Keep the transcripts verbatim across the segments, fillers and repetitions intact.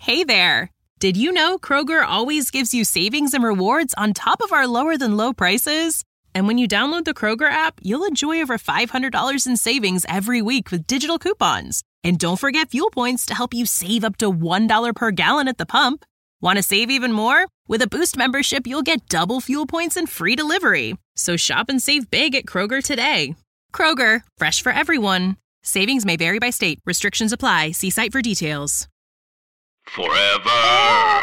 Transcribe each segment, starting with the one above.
Hey there! Did you know Kroger always gives you savings and rewards on top of our lower-than-low prices? And when you download the Kroger app, you'll enjoy over five hundred dollars in savings every week with digital coupons. And don't forget fuel points to help you save up to one dollar per gallon at the pump. Want to save even more? With a Boost membership, you'll get double fuel points and free delivery. So shop and save big at Kroger today. Kroger, fresh for everyone. Savings may vary by state. Restrictions apply. See site for details. Forever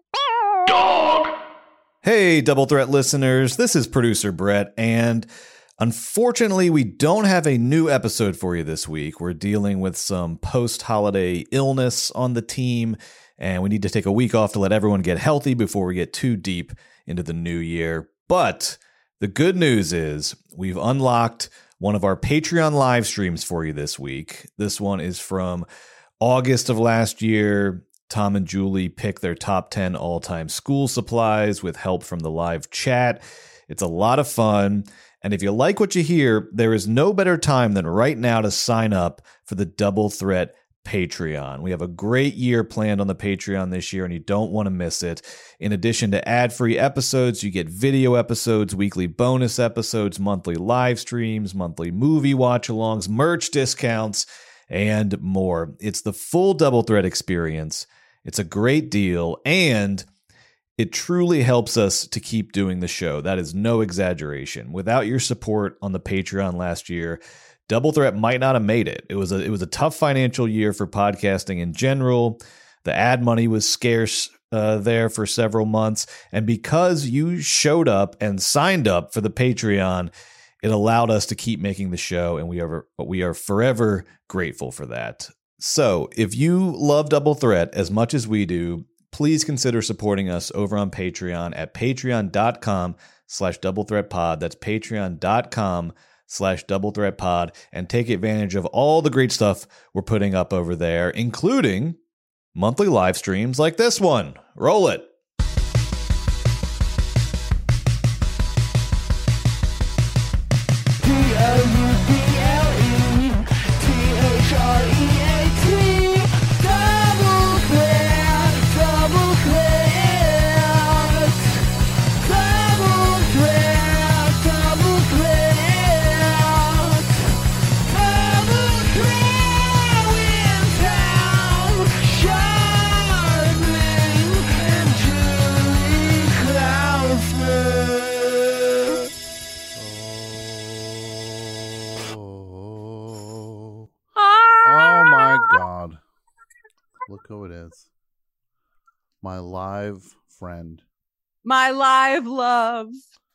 Dog. Hey, Double Threat listeners, this is producer Brett, and unfortunately, we don't have a new episode for you this week. We're dealing with some post-holiday illness on the team, and we need to take a week off to let everyone get healthy before we get too deep into the new year. But the good news is we've unlocked one of our Patreon live streams for you this week. This one is from August of last year. Tom and Julie pick their top ten all-time school supplies with help from the live chat. It's a lot of fun. And if you like what you hear, there is no better time than right now to sign up for the Double Threat Patreon. We have a great year planned on the Patreon this year, and you don't want to miss it. In addition to ad-free episodes, you get video episodes, weekly bonus episodes, monthly live streams, monthly movie watch-alongs, merch discounts, and more. It's the full Double Threat experience. It's a great deal, and it truly helps us to keep doing the show. That is no exaggeration. Without your support on the Patreon last year, Double Threat might not have made it. It was a it was a tough financial year for podcasting in general. The ad money was scarce uh, there for several months, and because you showed up and signed up for the Patreon, it allowed us to keep making the show, and we are we are forever grateful for that. So, if you love Double Threat as much as we do, please consider supporting us over on Patreon at patreon.com slash double threat pod. That's patreon.com slash double threat pod, and take advantage of all the great stuff we're putting up over there, including monthly live streams like this one. Roll it. Look who it is. My live friend. My live love.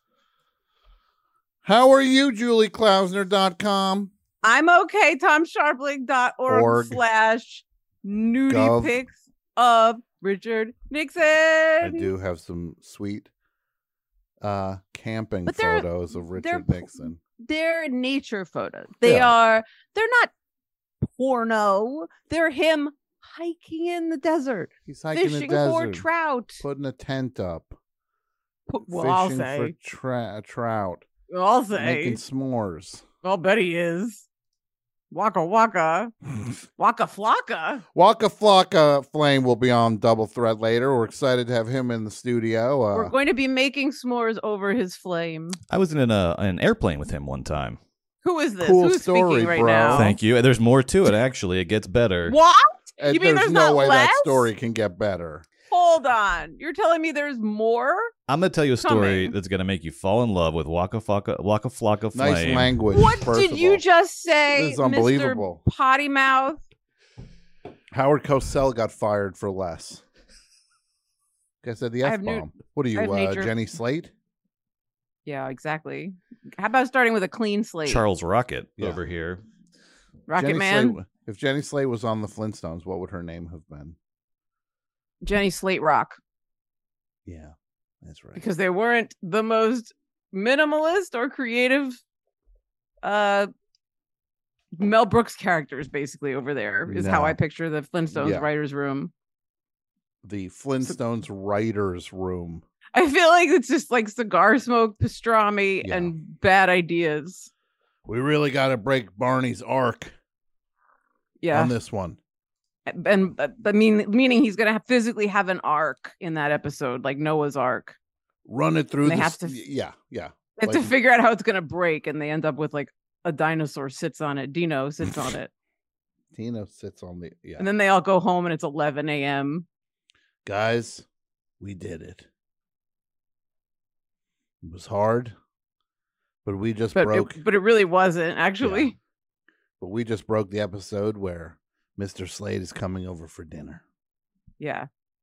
How are you, Julie Klausner dot com? I'm okay. Tom Sharpling dot org slash nudie Gov. pics of Richard Nixon. I do have some sweet uh, camping But they're- photos of Richard they're- Nixon. They're nature photos. They Yeah. are, they're not porno. They're him hiking in the desert, He's hiking fishing the desert, for trout. putting a tent up, Well, I'll fishing say. for tra- trout, I'll say. making s'mores. I'll bet he is. Waka waka. Waka flocka. Waka Flocka Flame will be on Double Threat later. We're excited to have him in the studio. Uh, We're going to be making s'mores over his flame. I was in a, an airplane with him one time. Who is this? Cool Who's story, speaking right bro. now? Thank you. There's more to it, actually. It gets better. What? and You mean there's there's no not way less? that story can get better. Hold on. You're telling me there's more? I'm going to tell you a story Coming. that's going to make you fall in love with Waka Flocka, Waka Flocka Flame. Nice language. What first did of you all. just say, This is unbelievable. Mister Potty Mouth? Howard Cosell got fired for less. I said the I F have nu- bomb. What are I you, have uh, nature- Jenny Slate? Yeah, exactly. How about starting with a clean slate? Charles Rocket Yeah. over here. Rocket Jenny Man? Slate, if Jenny Slate was on the Flintstones, what would her name have been? Jenny Slate Rock. Yeah, that's right. Because they weren't the most minimalist or creative uh Mel Brooks characters, basically, over there is how No. I picture the Flintstones Yeah. writers' room. The Flintstones writers' room. I feel like it's just like cigar smoke, pastrami, Yeah. and bad ideas. We really got to break Barney's arc Yeah. on this one. and I mean, meaning he's gonna have physically have an arc in that episode, like Noah's Ark. Run it through. And they the, have to- Yeah, yeah. They have Like- to figure out how it's gonna break, and they end up with like a dinosaur sits on it. Dino sits on it, Tino sits on the. Yeah. and then they all go home, and it's eleven a.m. Guys, we did it. It was hard, but we just But broke. it, but it really wasn't actually. Yeah. But we just broke the episode where Mister Slade is coming over for dinner. Yeah.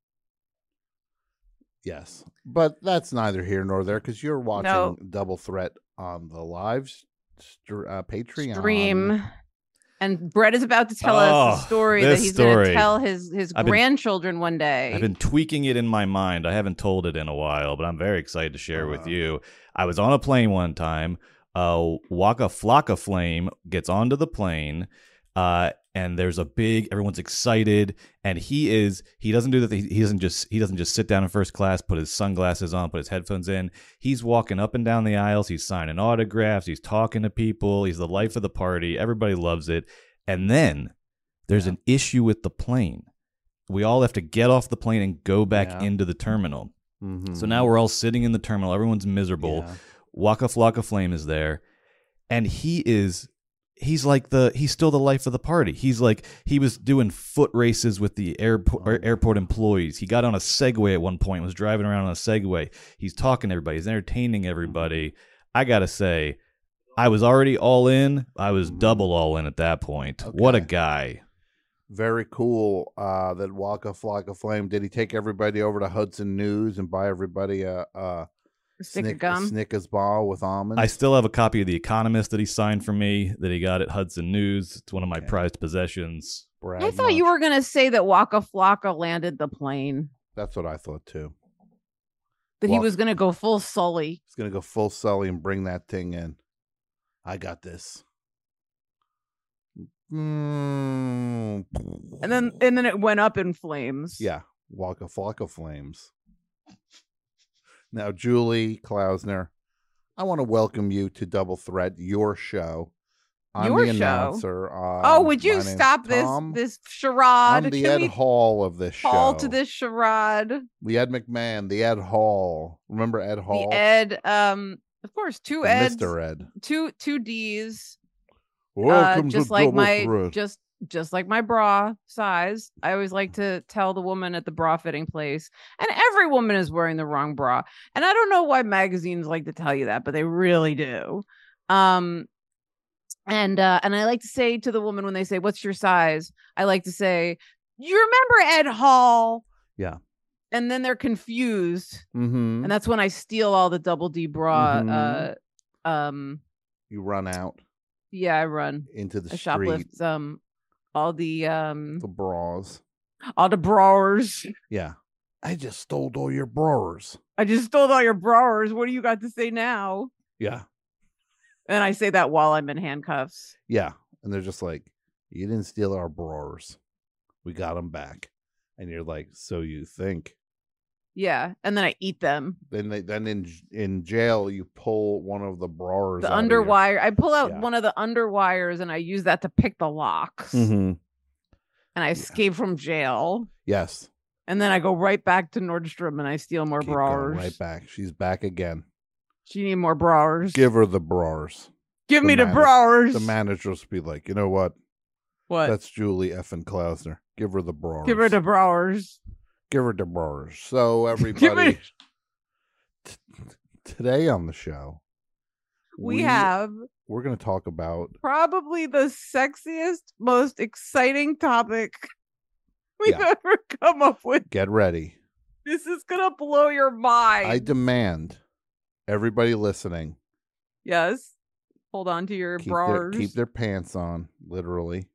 Yes, but that's neither here nor there because you're watching No. Double Threat on the live st- uh, Patreon Stream. And Brett is about to tell Oh, us the story that this he's going to story. tell his his I've been- grandchildren one day. I've been tweaking it in my mind. I haven't told it in a while, but I'm very excited to share with Uh. you. I was on a plane one time. Uh, Waka Flocka Flame gets onto the plane, uh, and there's a big. Everyone's excited, and he is. He doesn't do that. He he doesn't just. He doesn't just sit down in first class, put his sunglasses on, put his headphones in. He's walking up and down the aisles. He's signing autographs. He's talking to people. He's the life of the party. Everybody loves it. And then there's Yeah. an issue with the plane. We all have to get off the plane and go back Yeah. into the terminal. Mhm. So now we're all sitting in the terminal. Everyone's miserable. Yeah. Waka Flocka Flame is there. And he is, he's like the, he's still the life of the party. He's like, he was doing foot races with the airport, Oh. airport employees. He got on a Segway at one point, was driving around on a Segway. He's talking to everybody. He's entertaining everybody. I got to say, I was already all in. I was double all in at that point. What a Okay. guy. Very cool uh, that Waka Flocka Flame. Did he take everybody over to Hudson News and buy everybody a, a Stick of Snick- gum. Snickers bar with almonds? I still have a copy of The Economist that he signed for me that he got at Hudson News. It's one of my Okay. prized possessions. Brad I thought you much? were going to say that Waka Flocka landed the plane, That's what I thought too. that he Waka- was going to go full Sully. He's gonna go full Sully and bring that thing in. I got this. Mm. And then and then it went up in flames. Yeah, Waka Flocka Flames. Now, Julie Klausner, I want to welcome you to Double Threat, your show. I'm Your the show? announcer. Um, Oh, would you my name's stop this Tom. this charade? I'm the Can Ed we Hall of this call show. to this charade? The Ed McMahon, the Ed Hall. Remember Ed Hall? The Ed, um, of course, two The Eds, Mister Ed. two two D's. Welcome uh, to just like Double my Threat. just just like my bra size. I always like to tell the woman at the bra fitting place, and every woman is wearing the wrong bra. And I don't know why magazines like to tell you that, but they really do. Um, and uh, and I like to say to the woman when they say, "What's your size?" I like to say, "You remember Ed Hall?" Yeah. And then they're confused, Mm-hmm. and that's when I steal all the double D bra. Mhm. Uh, um, You run out yeah, I run. into the I street. shoplift um all the um The bras. all the brawers. Yeah. I just stole all your bras. I just stole all your brawers. What do you got to say now? Yeah. And I say that while I'm in handcuffs. Yeah. And they're just like, you didn't steal our bras. We got them back. And you're like, so you think. Yeah, and then I eat them. Then they, then in in jail, you pull one of the bras. The out of your- underwire. I pull out Yeah. one of the underwires and I use that to pick the locks. Mhm. And I escape from jail. Yes. And then I go right back to Nordstrom and I steal more Keep going brawers. right back. She's back again. She need more brawers. Give her the bras. Give the me the manager- brawers. The managers will be like, you know what? What? That's Julie effing Klausner. Give her the bras. Give her the brawers. Give her the bras. So Give everybody, me- t- today on the show, We, have we're going to talk about probably the sexiest, most exciting topic we've Yeah. ever come up with. get ready. This is gonna blow your mind. I demand everybody listening Yes. Hold on to your keep their, brawers. keep their pants on, literally.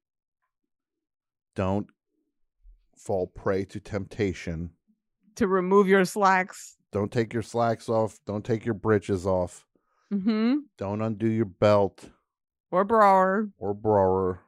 Don't fall prey to temptation. to remove your slacks. Don't take your slacks off. Don't take your breeches off. Mm-hmm. Don't undo your belt Or brawer. or bra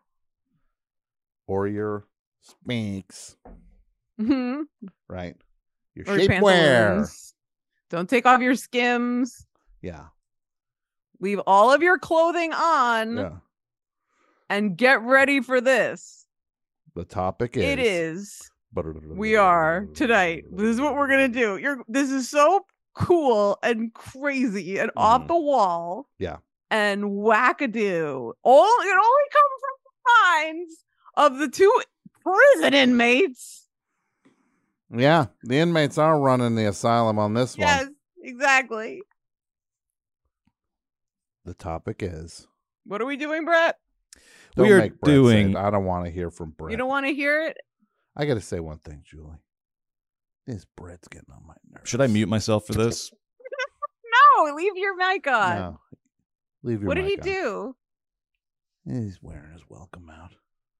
or your spanks, Mm-hmm. right? Your Or your shapewear. pantaloons. Don't take off your skims. Yeah. Leave all of your clothing on Yeah. and get ready for this. The topic is. It is. We are tonight. This is what we're gonna do. You're. This is so cool and crazy and Mhm. off the wall. Yeah. And wackadoo. All it only comes from the minds of the two prison inmates. Yeah, the inmates are running the asylum on this Yes, one. exactly. The topic is. What are we doing, Brett? Don't We are make Brett say doing- it. I don't want to hear from Brett. You don't want to hear it? I got to say one thing, Julie. This Brett's getting on my nerves. Should I mute myself for this? No, leave your mic on. No. Leave your What did he mic on. do? He's wearing his welcome out.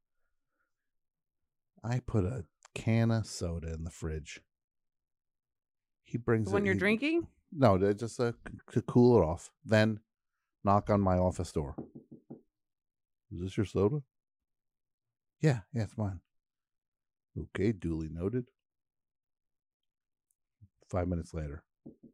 I put a can of soda in the fridge. He brings When it. you're he- drinking? No, they're just uh, c- to cool it off. Then knock on my office door. Is this your soda? Yeah, yeah, it's mine. Okay, duly noted. Five minutes later.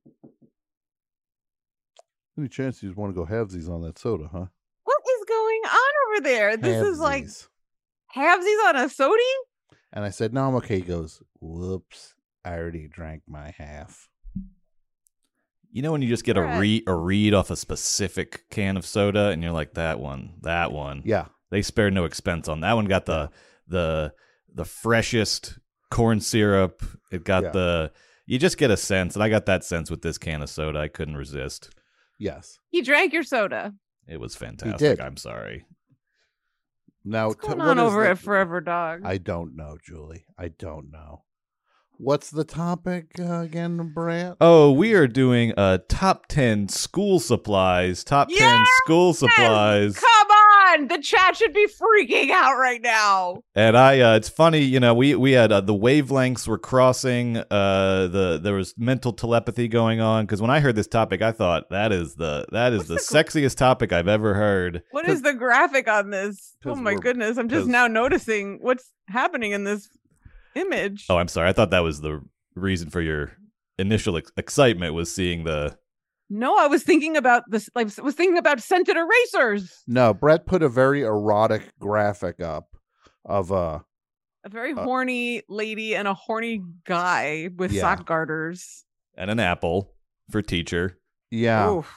Any chance you just want to go halvesies on that soda, huh? What is going on over there? This is like Halvesies. halvesies on a sody? And I said, no, I'm okay. He goes, whoops, I already drank my half. You know when you just get a Brett. read a read off a specific can of soda, and you're like, that one, that one. Yeah. They spared no expense on that one. Got the the the freshest corn syrup. It got Yeah. the. You just get a sense, and I got that sense with this can of soda. I couldn't resist. Yes. He drank your soda. It was fantastic. did. I'm sorry. Now, What's t- going what on is over the- at Forever Dog? I don't know, Julie. I don't know. What's the topic uh, again, Brant? Oh, we are doing a top ten school supplies. Top ten Yes! school supplies. Come on! The chat should be freaking out right now. And I, uh, it's funny, you know, we we had uh, the wavelengths were crossing. Uh, the there was mental telepathy going on because when I heard this topic, I thought that is the that is What's the the sexiest topic I've ever heard. What is the graphic on this? Oh 'cause my we're- goodness. I'm just 'cause- now noticing what's happening in this image. Oh, I'm sorry. I thought that was the reason for your initial ex- excitement was seeing the. No, I was thinking about this. Like, I was thinking about scented erasers. No, Brett put a very erotic graphic up of uh A very Uh, horny lady and a horny guy with Yeah. sock garters. And an apple for teacher. yeah. Oof.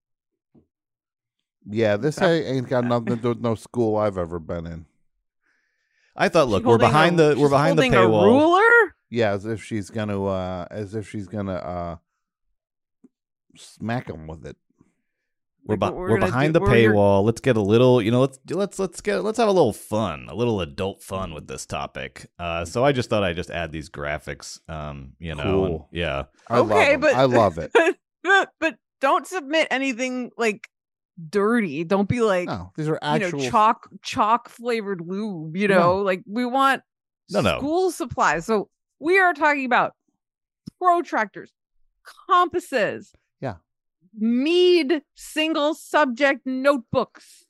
Yeah, this That- ain't ain't got nothing to do with no school I've ever been in. I thought, She look, we're holding behind a- the we're she's behind the holding a paywall. ruler? Yeah, as if she's gonna uh as if she's gonna uh smack him with it. We're, Like be- what we're we're gonna behind do- the we're your- paywall. Let's get a little, you know, let's let's let's get let's have a little fun, a little adult fun with this topic. Uh, so I just thought I'd just add these graphics. Um, you know, and- Cool. yeah. I Okay, love 'em. but- I love it. but, but don't submit anything like dirty. Don't be like, No, these are you actual know, chalk chalk flavored lube, you No. know, like we want No, no. school supplies. So we are talking about protractors, compasses, Yeah. Mead single subject notebooks,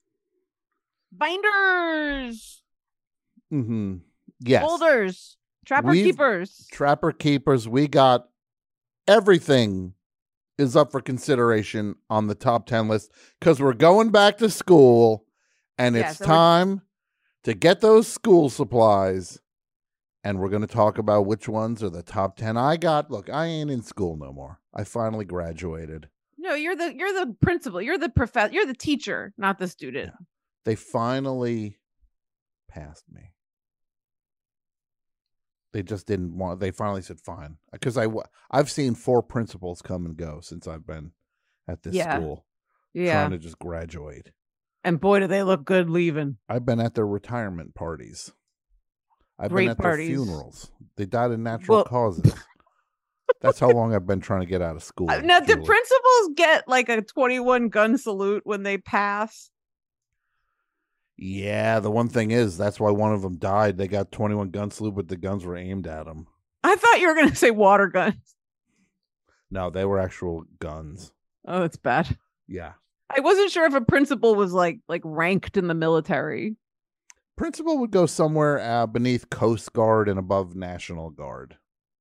binders, hmm Yes. folders, trapper We've- keepers. Trapper Keepers, we got everything is up for consideration on the top ten list because we're going back to school and Yeah, it's so we're- time to get those school supplies. And we're going to talk about which ones are the top ten. I got, look, I ain't in school no more. I finally graduated. No, you're the you're the principal. You're the professor. You're the teacher, not the student. They finally passed me. They just didn't want, they finally said fine. Because I, I've seen four principals come and go since I've been at this Yeah. school. Yeah. Trying to just graduate. And boy, do they look good leaving. I've been at their retirement parties. I've Great been at parties. their funerals. They died of natural Well- causes. That's how long I've been trying to get out of school. Uh, Now, do Julie. principals get like a twenty-one gun salute when they pass? Yeah, the one thing is that's why one of them died. They got twenty-one gun salute, but the guns were aimed at them. I thought you were going to say water guns. No, they were actual guns. Oh, that's bad. Yeah. I wasn't sure if a principal was like like ranked in the military. Principal would go somewhere uh, beneath Coast Guard and above National Guard.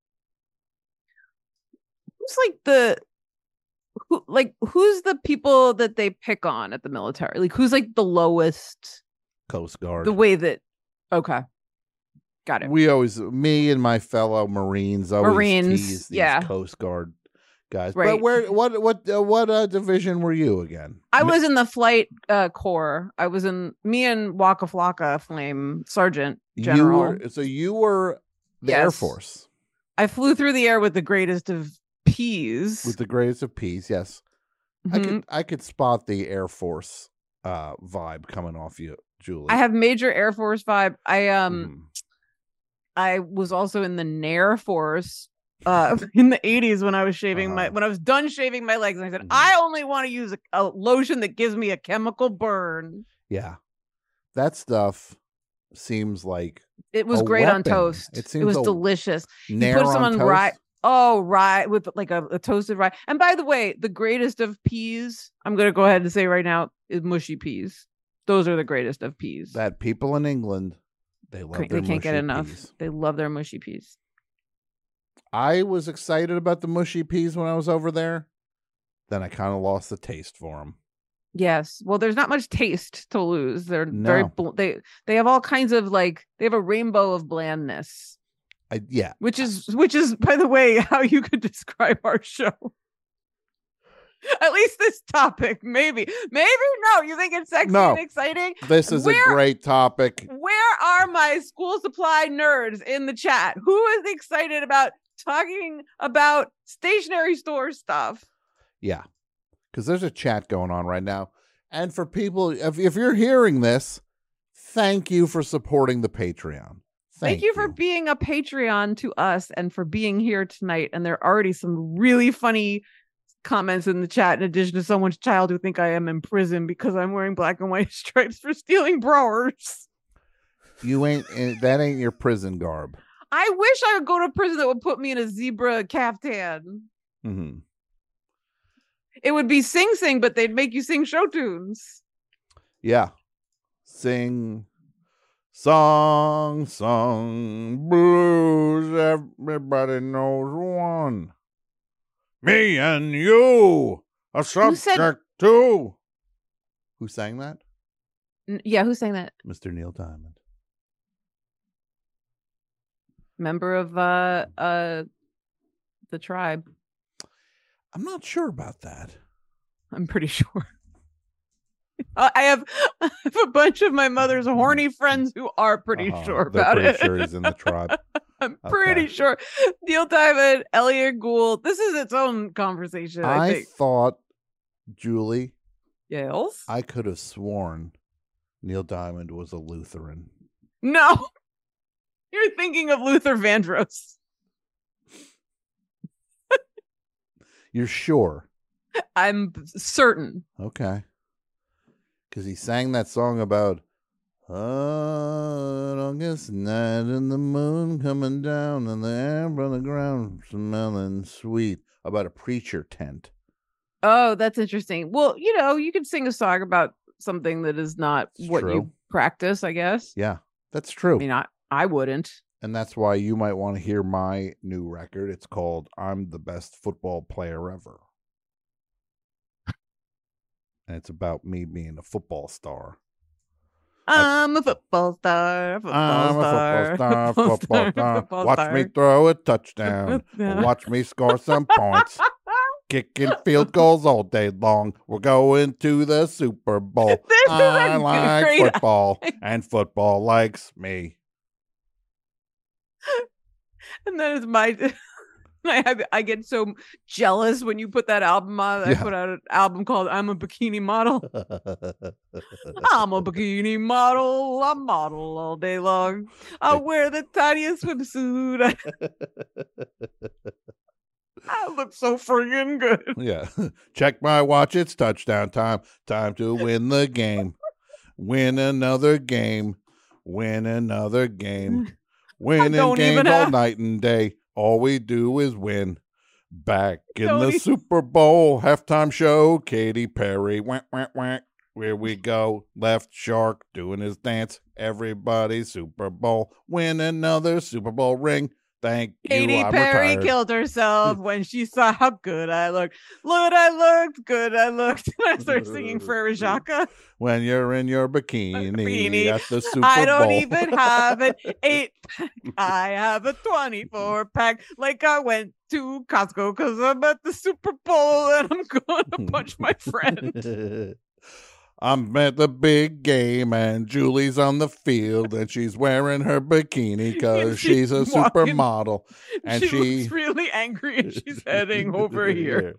Who's like the who like who's the people that they pick on at the military? Like who's like the lowest? Coast Guard. The way that okay. Got it. We always, me and my fellow Marines, always Marines, tease these yeah. Coast Guard guys. Right. But where, what, what, uh, what uh, division were you again? I was in the flight uh, corps. I was in me and Waka Flocka Flame Sergeant General. You were, so you were the Yes. Air Force I flew through the air with the greatest of peas. with the greatest of peace. Yes, I Mhm. could, I could spot the Air Force uh, vibe coming off you, Julie. I have major Air Force vibe. I um Mhm. I was also in the Nair Force uh in the eighties when I was shaving my Uh-huh. when I was done shaving my legs, and I said, Mhm. I only want to use a, a lotion that gives me a chemical burn. Yeah, that stuff seems like It was A great on weapon. toast. It It, seems was a delicious. You Nair put some on on toast. rye. Oh, rye with like a, a toasted rye. And by the way, the greatest of peas, I'm gonna go ahead and say right now, is mushy peas. Those are the greatest of peas. That people in England, they love They their can't get mushy enough. peas. They love their mushy peas. I was excited about the mushy peas when I was over there. Then I kind of lost the taste for them. Yes. Well, there's not much taste to lose. They're very No. bl- they they have all kinds of like they have a rainbow of blandness, I, yeah, which is which is by the way how you could describe our show. At least this topic, maybe, maybe no. You think it's sexy No. and exciting? this is Where- a great topic. Where are my school supply nerds in the chat? Who is excited about talking about stationery store stuff? Yeah, because there's a chat going on right now. And for people, if, if you're hearing this, thank you for supporting the Patreon. Thank, you for being a Patreon to us and for being here tonight. And there are already some really funny comments in the chat, in addition to someone's child who think I am in prison because I'm wearing black and white stripes for stealing brawers. You ain't eh, that ain't your prison garb. I wish I would go to prison that would put me in a zebra caftan. hmm It would be Sing Sing, but they'd make you sing show tunes. Yeah, sing song, song, blues. Everybody knows one. Me and you, a said- subject too. Who sang that? N- yeah, who sang that? Mister Neil Diamond. Member of uh uh the tribe. I'm not sure about that. I'm pretty sure. Uh, I have, I have a bunch of my mother's horny friends who are pretty Uh-huh. sure They're about pretty it. sure he's in the tribe. I'm pretty Okay. sure. Neil Diamond, Elliot Gould. This is its own conversation. I, I think. thought, Julie, Yes. I could have sworn Neil Diamond was a Lutheran. No. You're thinking of Luther Vandross. You're sure? I'm certain. Okay. Because he sang that song about oh, August night and the moon coming down and the air on the ground smelling sweet, about a preacher tent. Oh, that's interesting. Well, you know, you could sing a song about something that is not It's what true. you practice, I guess. Yeah, that's true. I mean, I, I wouldn't. And that's why you might want to hear my new record. It's called I'm the Best Football Player Ever. And it's about me being a football star. I'm a football star. Football I'm a star, football star, football star. football Watch star. me throw a touchdown. Yeah. Watch me score some points. Kicking field goals all day long. We're going to the Super Bowl. This is I a like great football, and football likes me. And that is my. I have, I get so jealous when you put that album on. I Yeah. put out an album called "I'm a Bikini Model." I'm a bikini model. I model all day long. I Like- wear the tiniest swimsuit. I look so friggin' good. Yeah. Check my watch. It's touchdown time. Time to win the game. Win another game. Win another game. Winning don't games even all have- night and day. All we do is win. Back in Don't the e- Super Bowl halftime show, Katy Perry. Whack, whack, whack. Here we go. Left shark doing his dance. Everybody Super Bowl. Win another Super Bowl ring. Thank Katy you. I'm Perry retired. killed herself when she saw how good I looked. Look, I looked good. I looked. And I started singing Frere Jacques. When you're in your bikini, Bikini. at the Super I don't Bowl. even have an eight pack. I have a twenty-four pack. Like I went to Costco because I'm at the Super Bowl and I'm going to punch my friend. I'm at the big game and Julie's on the field and she's wearing her bikini because And she's a she's walking- supermodel. And she, she, looks really angry and she's heading over here.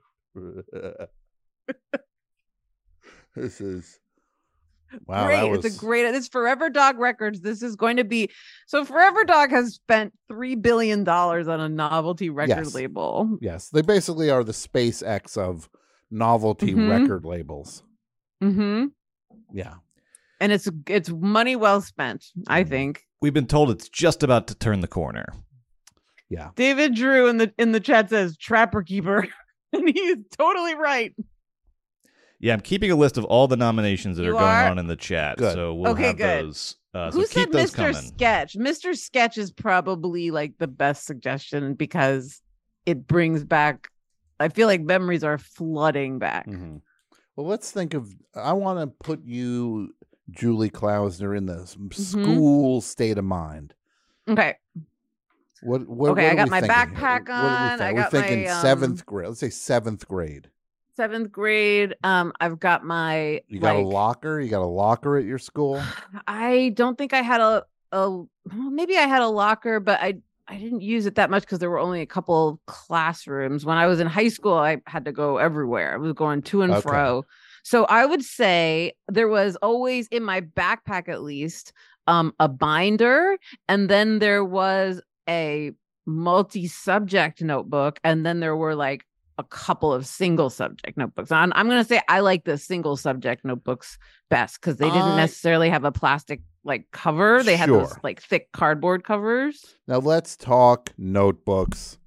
This is wow. Great. That was, It's a great, this Forever Dog Records. This is going to be, so Forever Dog has spent three billion dollars on a novelty record Yes. label. yes, they basically are the SpaceX of novelty Mhm. record labels. Mm-hmm. Yeah. And it's, it's money well spent, I Mhm. think. We've been told it's just about to turn the corner. Yeah. David Drew in the, in the chat says Trapper Keeper. And he's totally right. Yeah, I'm keeping a list of all the nominations that You are going are? on in the chat. Good. So we'll Okay, have good. those. Uh, so Who keep said those Mister coming. Sketch? Mister Sketch is probably like the best suggestion because it brings back, I feel like memories are flooding back. Mhm. Well, let's think of. I want to put you, Julie Klausner, in the s- Mm-hmm. school state of mind. Okay. What? what Okay, what I are got we my thinking here? backpack What are we on, think- I We're got my, thinking um, seventh grade. Let's say seventh grade. Seventh grade. Um, I've got my You got a like, locker. You got a locker at your school. I don't think I had a a well, maybe I had a locker, but I I didn't use it that much because there were only a couple of classrooms. When I was in high school, I had to go everywhere. I was going to and Okay. fro. So I would say there was always in my backpack, at least, um, a binder, and then there was a multi-subject notebook, and then there were like a couple of single subject notebooks. I'm, I'm going to say I like the single subject notebooks best because they didn't I- necessarily have a plastic like cover. They had those Sure. like thick cardboard covers. Now let's talk notebooks.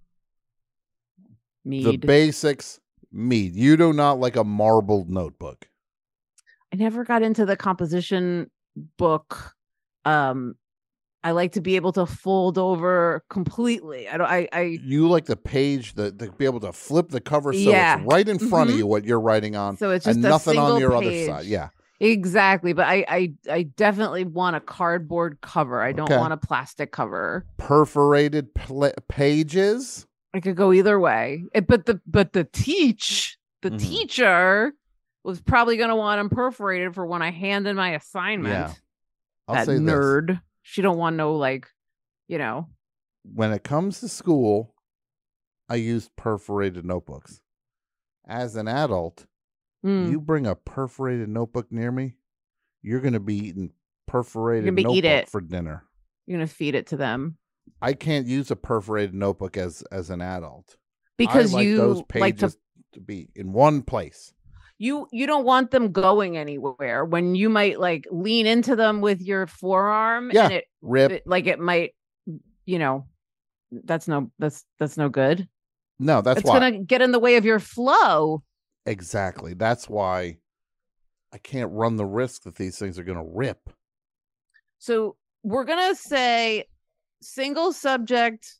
Mead. The basics. Mead. You do not like a marbled notebook. I never got into the composition book. Um, I like to be able to fold over completely. I don't. I. I You like the page that to be able to flip the cover so Yeah. it's right in front Mhm. of you what you're writing on, so it's just and a nothing on single your other page. side. Yeah. Exactly, but I, I, I definitely want a cardboard cover. I don't Okay. want a plastic cover. Perforated pla pages. I could go either way. It, but the, but the teach, the Mhm. teacher was probably going to want them perforated for when I hand in my assignment. Yeah. I'll That say this. nerd. She don't want no like, you know. When it comes to school, I use perforated notebooks. As an adult, mm, you bring a perforated notebook near me, you're going to be eating perforated You're gonna be- notebook eat it. for dinner. You're gonna feed it to them I can't use a perforated notebook as as an adult. because I like you those like to pages to be in one place. you you don't want them going anywhere when you might like lean into them with your forearm Yeah. and it, Rip. it like it might, you know, that's no that's that's no good. no, that's it's why. gonna get in the way of your flow. Exactly. That's why I can't run the risk that these things are going to rip. So we're gonna say single subject,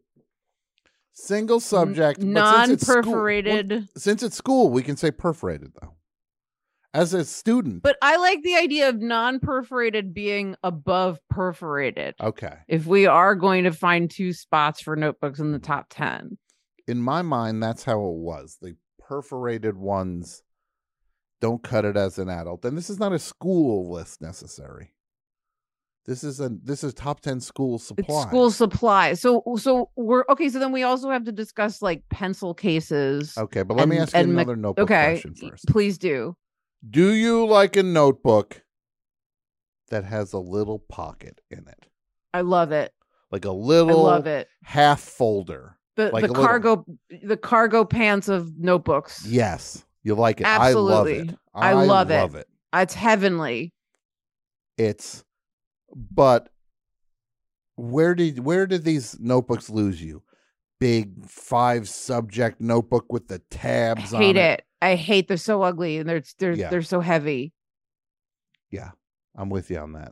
Single subject, but since it's school- non-perforated. well, since it's school, we can say perforated though. As a student, But I like the idea of non-perforated being above perforated. okay. If we are going to find two spots for notebooks in the top ten. In my mind, that's how it was. The perforated ones don't cut it as an adult, and this is not a school list necessary. This is a this is top ten school supply. It's school supply. So so we're okay. So then we also have to discuss like pencil cases. Okay, but let me and- ask you and mech- another notebook Okay, question first. please do. Do you like a notebook that has a little pocket in it, I love it. like a I little love it. half folder? The like the a little- cargo the cargo pants of notebooks. Yes, you like it. Absolutely. I love it. I love it. love it. It's heavenly. It's, but where did where did these notebooks lose you? Big five subject notebook with the I tabs on hate it. it. I hate they're so ugly and they're they're Yeah. they're so heavy. Yeah, I'm with you on that.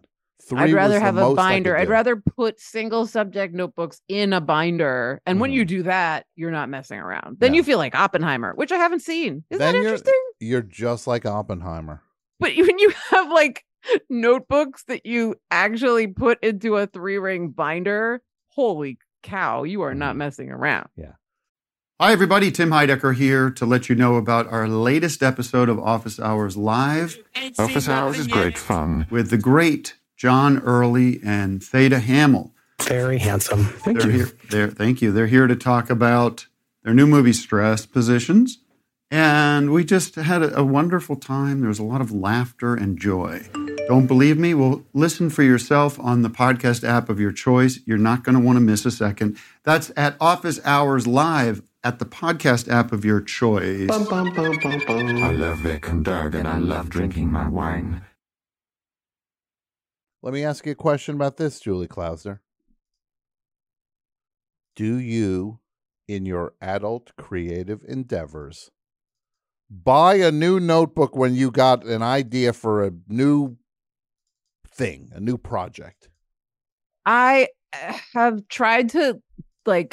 Three I'd rather was the have a most I binder. could I'd do. rather put single subject notebooks in a binder. And when Mhm. you do that, you're not messing around. Then No. you feel like Oppenheimer, which I haven't seen. Isn't Then that you're- interesting? You're just like Oppenheimer. But when you have like notebooks that you actually put into a three ring binder, holy cow, you are not Mhm. messing around. Hi, everybody. Tim Heidecker here to let you know about our latest episode of Office Hours Live Office Hours is great fun. with the great John Early and Theda Hamill. Very handsome. Thank They're you. here. They're, thank you. They're here to talk about their new movie, Stress Positions. And we just had a, a wonderful time. There was a lot of laughter and joy. Don't believe me? Well, listen for yourself on the podcast app of your choice. You're not going to want to miss a second. That's at Office Hours Live at the podcast app of your choice. Bum, bum, bum, bum, bum. I love Vic and Doug, and I love drinking my wine. Let me ask you a question about this, Julie Klausner. Do you, in your adult creative endeavors, buy a new notebook when you got an idea for a new thing, a new project? I uh, have tried to like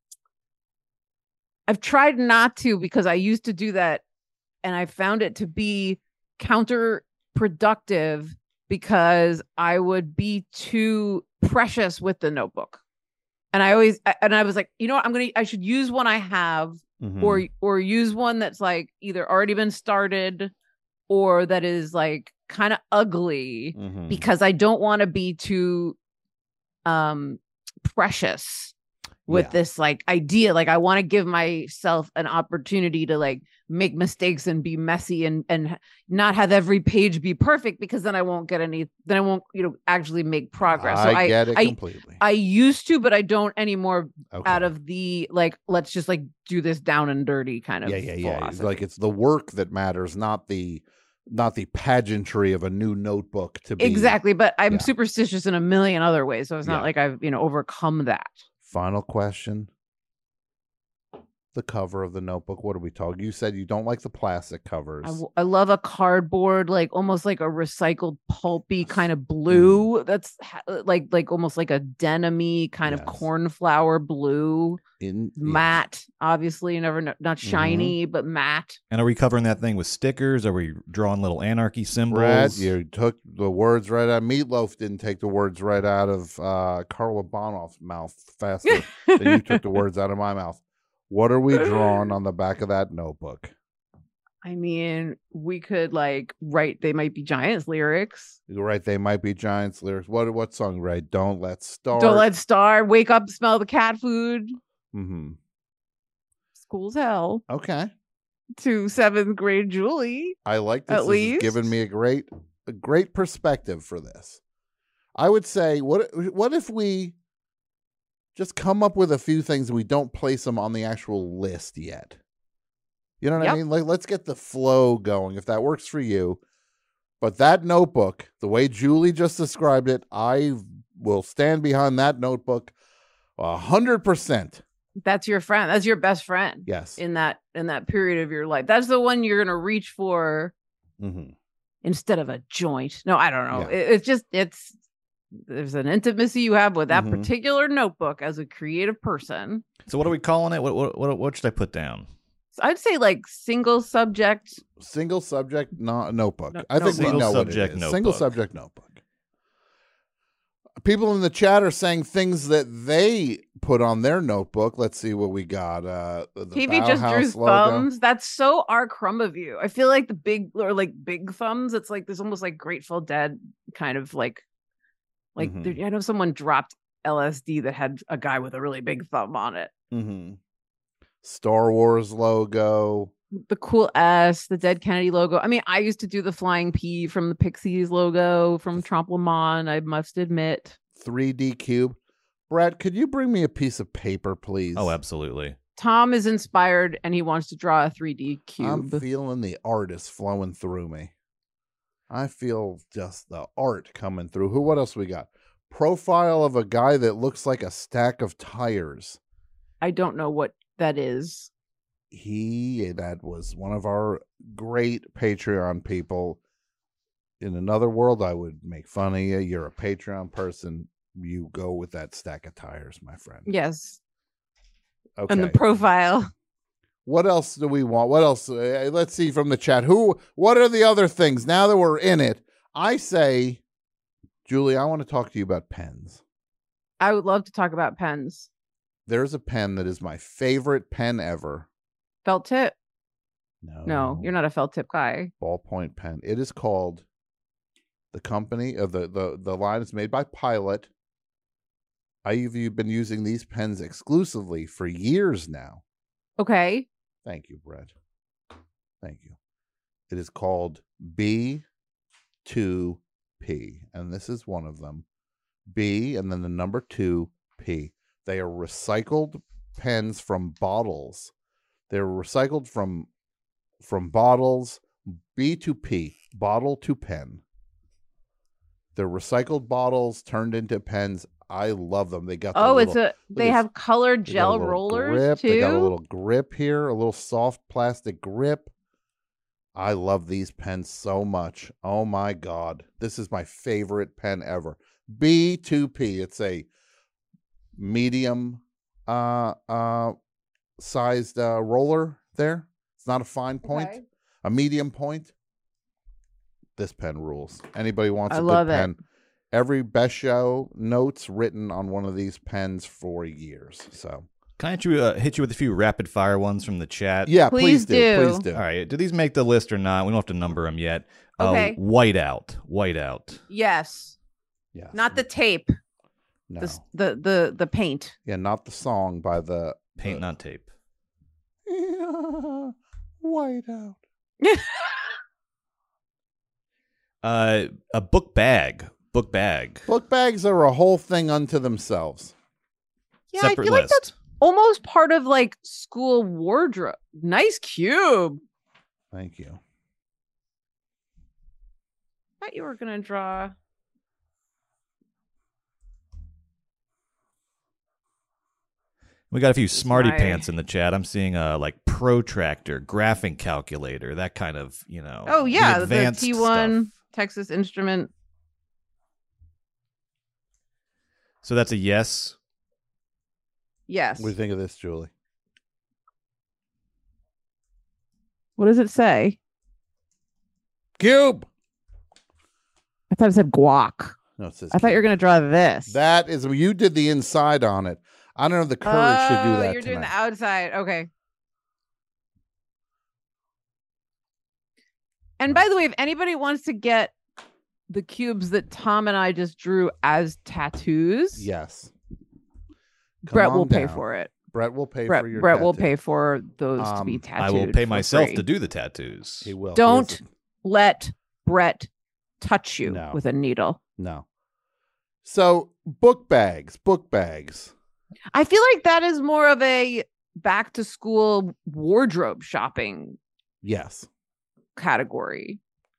I've tried not to because I used to do that and I found it to be counterproductive because I would be too precious with the notebook. And I always and I was like, you know what, I'm going to I should use one I have Mhm. or or use one that's like either already been started or that is like kind of ugly Mhm. because I don't want to be too um precious with Yeah. this like idea. Like I want to give myself an opportunity to like make mistakes and be messy and and not have every page be perfect because then I won't get any then I won't, you know, actually make progress. I so I get it I, completely. I used to, but I don't anymore Okay. out of the like let's just like do this down and dirty kind of yeah, yeah, yeah. It's philosophy. like it's the work that matters, not the not the pageantry of a new notebook to be. Exactly, but I'm yeah. superstitious in a million other ways, so it's not Yeah. like I've, you know, overcome that. Final question. The cover of the notebook. What are we talking? You said you don't like the plastic covers. I, w- I love a cardboard, like almost like a recycled pulpy kind of blue. That's ha- like like almost like a denim-y kind Yes. of cornflower blue, In matte. Obviously, you never know, not shiny, but matte. And are we covering that thing with stickers? Are we drawing little anarchy symbols? Brad, you took the words right out. Meatloaf didn't take the words right out of uh, Carla Bonoff's mouth faster than you took the words out of my mouth. What are we drawing on the back of that notebook? I mean, we could like write "They Might Be Giants" lyrics. You're right. They might be Giants lyrics. What what song? Right? Don't let's start. Don't let star wake up, smell the cat food. Mm-hmm. School's hell Okay. to seventh grade Julie. I like this. At This least. has given me a great, a great perspective for this. I would say, what what if we just come up with a few things and we don't place them on the actual list yet? You know what I Yep. mean? Like, let's get the flow going if that works for you. But that notebook, the way Julie just described it, I will stand behind that notebook a hundred percent. That's your friend. That's your best friend. Yes. In that in that period of your life. That's the one you're gonna reach for Mm-hmm. instead of a joint. No, I don't know. Yeah. It- it's just it's there's an intimacy you have with that Mhm. particular notebook as a creative person. So what are we calling it? What what what, what should I put down? So I'd say like single subject. Single subject no- notebook. No- I think we Single know what it subject is. Single notebook. subject notebook. People in the chat are saying things that they put on their notebook. Let's see what we got. Uh, the T V just drew Bauhaus logo. thumbs. That's so R. Crumb of you. I feel like the big or like big thumbs. It's like there's almost like Grateful Dead kind of like like Mhm. there- I know someone dropped L S D that had a guy with a really big thumb on it. Mm-hmm. Star Wars logo. The cool S, the Dead Kennedy logo. I mean, I used to do the flying P from the Pixies logo from Trompe Le Monde, I must admit. three D cube. Brad, could you bring me a piece of paper, please? Oh, absolutely. Tom is inspired and he wants to draw a three D I'm cube. feeling the artist flowing through me. I feel just the art coming through. Who? What else we got? Profile of a guy that looks like a stack of tires. I don't know what that is. He that was one of our great Patreon people. in another world, I would make fun of you. You're a Patreon person. You go with that stack of tires, my friend. Yes. Okay. And the profile. What else do we want? What else? Uh, let's see from the chat. Who? What are the other things? Now that we're in it, I say, Julie, I want to talk to you about pens. I would love to talk about pens. There's a pen that is my favorite pen ever. Felt tip. No, No, you're not a felt tip guy. Ballpoint pen. It is called the company of the the the line is made by Pilot. I've been using these pens exclusively for years now. Okay. Thank you, Brett. Thank you. It is called B two P, and this is one of them. B and then the number two P. They are recycled pens from bottles. They're recycled from from bottles. B two P, bottle to pen. They're recycled bottles turned into pens. I love them. They got the Oh, little, it's a they at have this- colored they got a gel little rollers grip. too. They got a little grip here, a little soft plastic grip. I love these pens so much. Oh my God. This is my favorite pen ever. B two P. It's a medium uh uh sized uh roller there. It's not a fine point. Okay. A medium point. This pen rules. Anybody wants I a love good it. pen. Every Best Show notes written on one of these pens for years. So Can I hit you, uh, hit you with a few rapid fire ones from the chat? yeah, please, Please do. do. Please do. All right. Do these make the list or not? We don't have to number them yet. Uh, Okay. Whiteout. Whiteout. Yes. Yes. Not the tape. no. The s- the the the paint. Yeah, not the song by the Paint, uh, not tape. Yeah, white out. Uh, a book bag. Book bag. Book bags are a whole thing unto themselves. Yeah, Separate I feel like list. that's almost part of like school wardrobe. Nice cube. Thank you. Thought you were gonna draw. We got a few smarty my- pants in the chat. I'm seeing a like protractor, graphing calculator, that kind of, you know. Oh yeah, the, advanced T one stuff. Texas Instrument. So that's a yes. Yes. What do you think of this, Julie? What does it say? Cube. I thought it said guac. No, it says I thought you were cube. gonna draw this. That is you did the inside on it. I don't have the courage to do Oh, that. You're doing the tonight. outside. Okay. And by the way, if anybody wants to get the cubes that Tom and I just drew as tattoos, Yes. Come Brett on will pay down. for it. Brett will pay Brett, for your Brett will tattoo. pay for those to be Um, tattooed. I will pay for myself free. to do the tattoos. He will. He Don't is a- let Brett touch you No. with a needle. No. So book bags, book bags. I feel like that is more of a back to school wardrobe shopping Yes. category.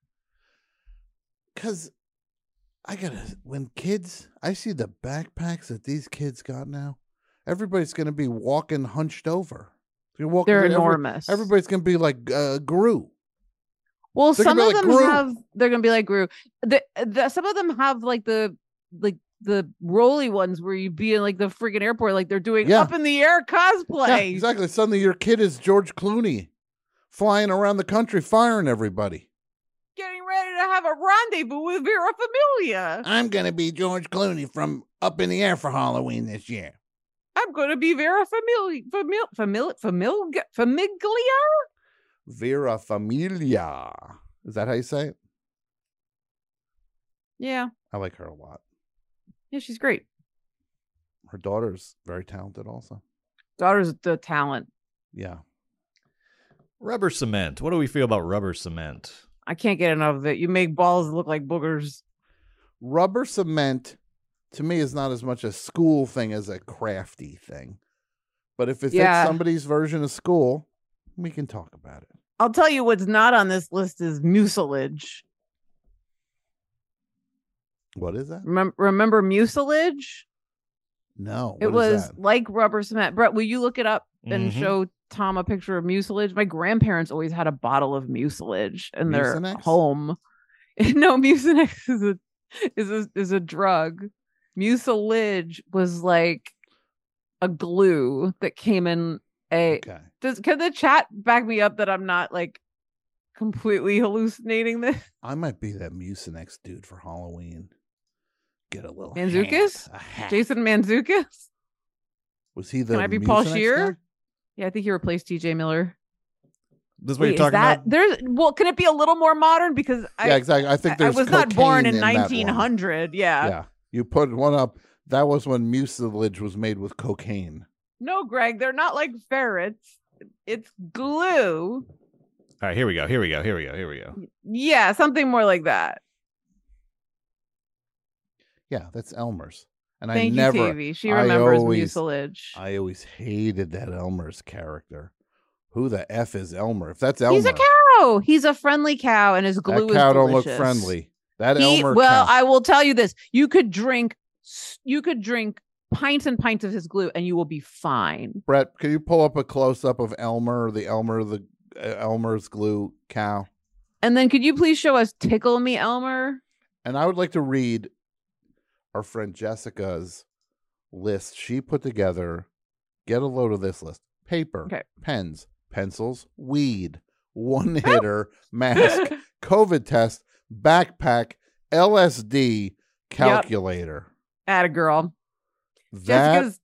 Cause I gotta when kids I see the backpacks that these kids got now, everybody's gonna be walking hunched over. They're, walking, They're every- enormous. Everybody's gonna be like uh, Gru. Well, They're some gonna of be like them Gru. have. They're gonna be like Gru. The, the some of them have like the like the rolly ones where you be in like the freaking airport, like they're doing Yeah. up in the air cosplay. Yeah, exactly. Suddenly your kid is George Clooney, flying around the country, firing everybody. Getting ready to have a rendezvous with Vera Familia. I'm gonna be George Clooney from Up in the Air for Halloween this year. I'm gonna be Vera Familia. Famil Famil Famil Famiglia. Vera Familia. Is that how you say it? Yeah, I like her a lot. yeah, she's great. Her daughter's very talented also. Daughter's the talent. Yeah. Rubber cement. What do we feel about rubber cement? I can't get enough of it. You make balls look like boogers. Rubber cement to me is not as much a school thing as a crafty thing. But if it Yeah. fits somebody's version of school, we can talk about it. I'll tell you what's not on this list is mucilage. What is that? Remember, remember mucilage? No. It what is was that? like rubber cement. Brett, will you look it up and Mhm. show Tom a picture of mucilage? My grandparents always had a bottle of mucilage in their Mucinex? home. No, Mucinex is a is a is a drug. Mucilage was like a glue that came in a. Okay. Does can the chat back me up that I'm not like completely hallucinating this? I might be that Mucinex dude for Halloween. Get a little Manzukis? hat, a hat. Jason Manzukis? Was he the Can I be Paul Mucinex Scheer? guy? Yeah, I think he replaced T J Miller. This is what Wait, you're talking is that, about? There's well, can it be a little more modern? Because I, Yeah, exactly. I think I, I there's was not born in cocaine that one. nineteen hundred. Yeah. Yeah. You put one up. That was when mucilage was made with cocaine. No, Greg, they're not like ferrets. It's glue. All right, here we go. Here we go. Here we go. Here we go. Yeah, something more like that. Yeah, that's Elmer's. And Thank I never, you, Tavy. She I remembers always- mucilage. I always hated that Elmer's character. Who the F is Elmer? If that's Elmer, He's a cow. He's a friendly cow, and his glue that cow is don't delicious. look friendly. That He- Elmer well, cow. I will tell you this: you could drink, you could drink pints and pints of his glue, and you will be fine. Brett, can you pull up a close up of Elmer, the Elmer, the uh, Elmer's glue cow? And then, could you please show us "Tickle Me, Elmer"? And I would like to read our friend Jessica's list she put together. Get a load of this list: paper, Okay. pens, pencils, weed, one hitter, mask, COVID test, backpack, L S D, calculator. Atta girl. That Jessica's.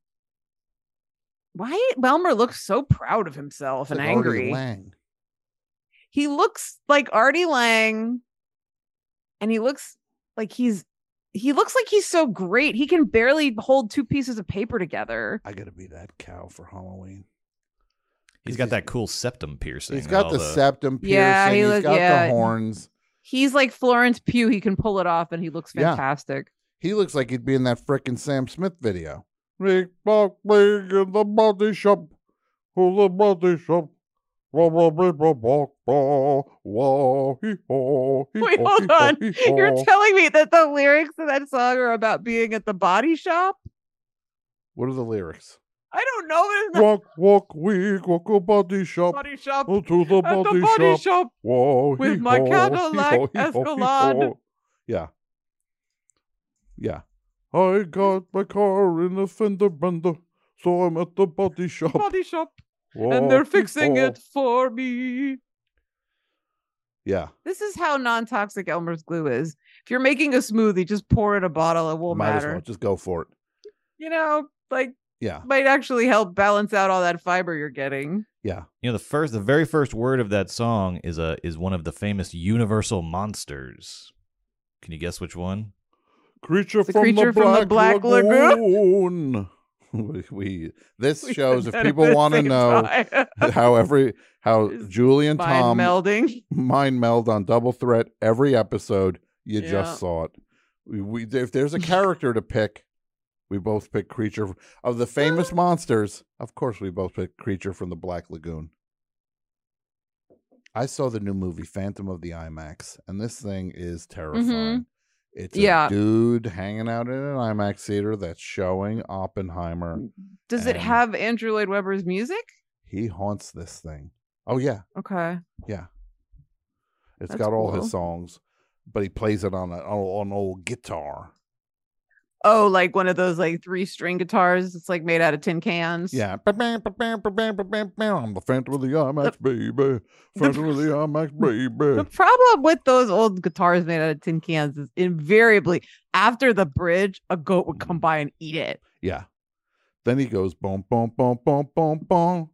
Why Elmer looks so proud of himself and like Artie angry. Lang. He looks like Artie Lang, and he looks like he's he looks like he's so great. He can barely hold two pieces of paper together. I gotta be that cow for Halloween. He's got that cool septum piercing. He's and got all the, septum piercing. Yeah, he He's look- got yeah. the horns. He's like Florence Pugh. He can pull it off, and he looks Yeah. fantastic. He looks like he'd be in that frickin' Sam Smith video. Rick Buckley in the body shop. Who the body shop? Wah, wah, wah, wah, wah, wah, wah, hee, haw, hee, Wait, haw, hold hee, haw, on. hee, You're haw. telling me that the lyrics of that song are about being at the body shop? What are the lyrics? I don't know. But it's not Walk, walk, weak, walk a body shop. body shop. Oh, to the At body, the body shop. shop. Whoa, with hee, my haw, hee, Cadillac haw, hee, haw, hee, Escalade. haw. Yeah. Yeah. I got my car in a fender bender, so I'm at the body shop. Body shop. Whoa, And they're hee, fixing haw. it for me. Yeah. This is how non-toxic Elmer's glue is. If you're making a smoothie, just pour in a bottle. It won't Might as matter. well. Just go for it. You know, like Yeah. might actually help balance out all that fiber you're getting. Yeah. You know, the first, the very first word of that song is a is one of the famous Universal monsters. Can you guess which one? Creature, The from, creature the from the Black, Black Lagoon. Lagoon. we, we this We shows said if that at people the want to same know time. how every how It's Julie and Mind Tom melding. mind meld on Double Threat every episode. You Yeah. just saw it. We, we if there's a character to pick, we both pick Creature of the famous monsters. Of course, we both pick Creature from the Black Lagoon. I saw the new movie Phantom of the IMAX, and this thing is terrifying. It's a Yeah. dude hanging out in an IMAX theater that's showing Oppenheimer. Does it And- have Andrew Lloyd Webber's music? He haunts this thing. Oh yeah, Okay. yeah. It's That's got all cool. his songs, but he plays it on a, on an old guitar. Oh, like one of those like three string guitars. It's like made out of tin cans. Yeah. I'm the Phantom of the IMAX, baby. Phantom of the IMAX, The baby. problem with those old guitars made out of tin cans is invariably after the bridge, a goat would come by and eat it. Yeah. Then he goes, boom, boom, boom, boom, boom, boom.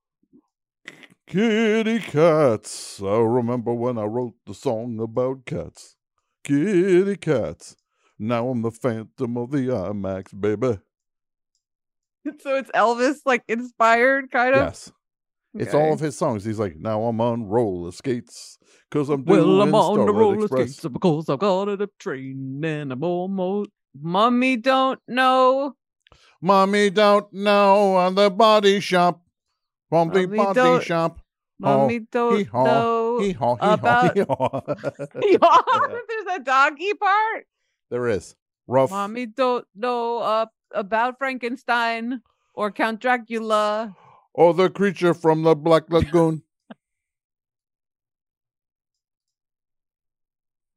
Kitty cats. I remember when I wrote the song about cats. Kitty cats. Now I'm the Phantom of the IMAX, baby. So it's Elvis like inspired, kind of. Yes. It's all Okay. of his songs. He's like, now I'm on roller skates because I'm Well, doing I'm on the Starlight roller Express. skates because I got it a train and I'm almost. Mommy don't know. Mommy don't know on the body shop. From the Mommy body don't- shop. Mommy Hee don't haw, know hee haw, hee haw, about. hee haw. There's a doggy part. There is. Rough. Mommy don't know uh, about Frankenstein or Count Dracula. Or the creature from the Black Lagoon.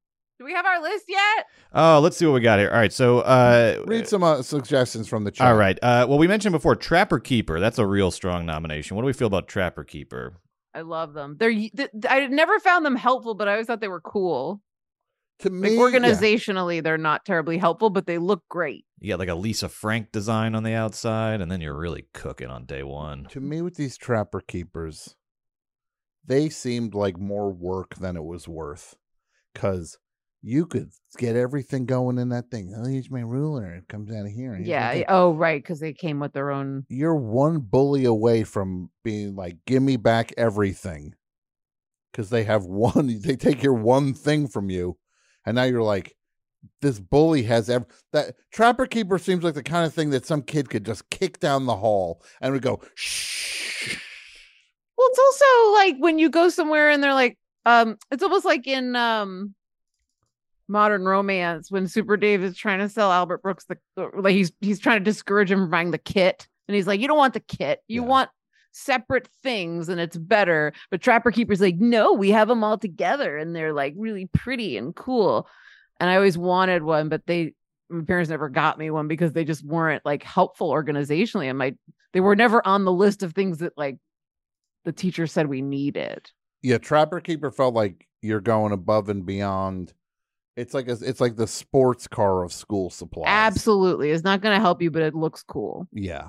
we have our list yet? Oh, let's see what we got here. All right, so uh, Read some uh, suggestions from the chat. all right. Uh, well, we mentioned before Trapper Keeper. That's a real strong nomination. What do we feel about Trapper Keeper? I love them. They're th- I never found them helpful, but I always thought they were cool. To Like me, organizationally, they're not terribly helpful, but they look great. You got like a Lisa Frank design on the outside, and then you're really cooking on day one. yeah. To me, with these Trapper Keepers, they seemed like more work than it was worth. Because you could get everything going in that thing. Oh, here's my ruler. It comes out of here. Here's my Yeah. thing. Oh, right. Because they came with their own. You're one bully away from being like, give me back everything. Because they have one, they take your one thing from you. And now you're like, this bully has ev- that Trapper Keeper seems like the kind of thing that some kid could just kick down the hall and would go, shh. Well, it's also like when you go somewhere and they're like, um, it's almost like in um, Modern Romance when Super Dave is trying to sell Albert Brooks the like he's he's trying to discourage him from buying the kit, and he's like, you don't want the kit, you Yeah. want separate things, and it's better. But Trapper Keeper's like, no, we have them all together, and they're like really pretty and cool. And I always wanted one, but they my parents never got me one because they just weren't like helpful organizationally, and my they were never on the list of things that like the teacher said we needed. Yeah, Trapper Keeper felt like you're going above and beyond. It's like a, it's like the sports car of school supplies. Absolutely. It's not going to help you, but it looks cool. Yeah.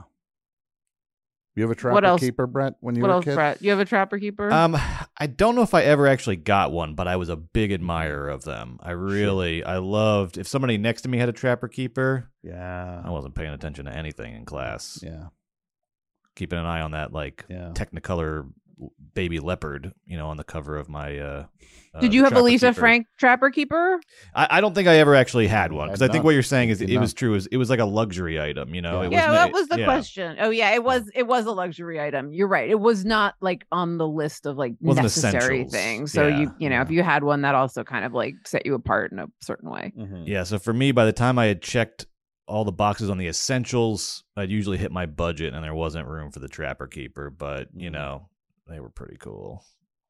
You have a What Trapper else? Keeper, Brett, when you What were a else, kid? Brett? You have a Trapper Keeper? Um, I don't know if I ever actually got one, but I was a big admirer of them. I really, I loved if somebody next to me had a Trapper Keeper. Yeah. I wasn't paying attention to anything in class. Yeah. Keeping an eye on that, like Yeah. Technicolor baby leopard, you know, on the cover of my. Uh, uh, Did you have a Trapper Lisa Keeper. Frank Trapper Keeper? I, I don't think I ever actually had one because I Had think not. what you're saying is Did it not. was true. It was, it was like a luxury item, you know. Yeah. It Yeah, was, that was the yeah. question. Oh, yeah, it was. It was a luxury item. You're right. It was not like on the list of like Wasn't necessary essentials. things. So Yeah, you, you know, yeah. if you had one, that also kind of like set you apart in a certain way. Mhm. Yeah, so for me, by the time I had checked all the boxes on the essentials, I'd usually hit my budget, and there wasn't room for the Trapper Keeper. But you Mhm. know, they were pretty cool.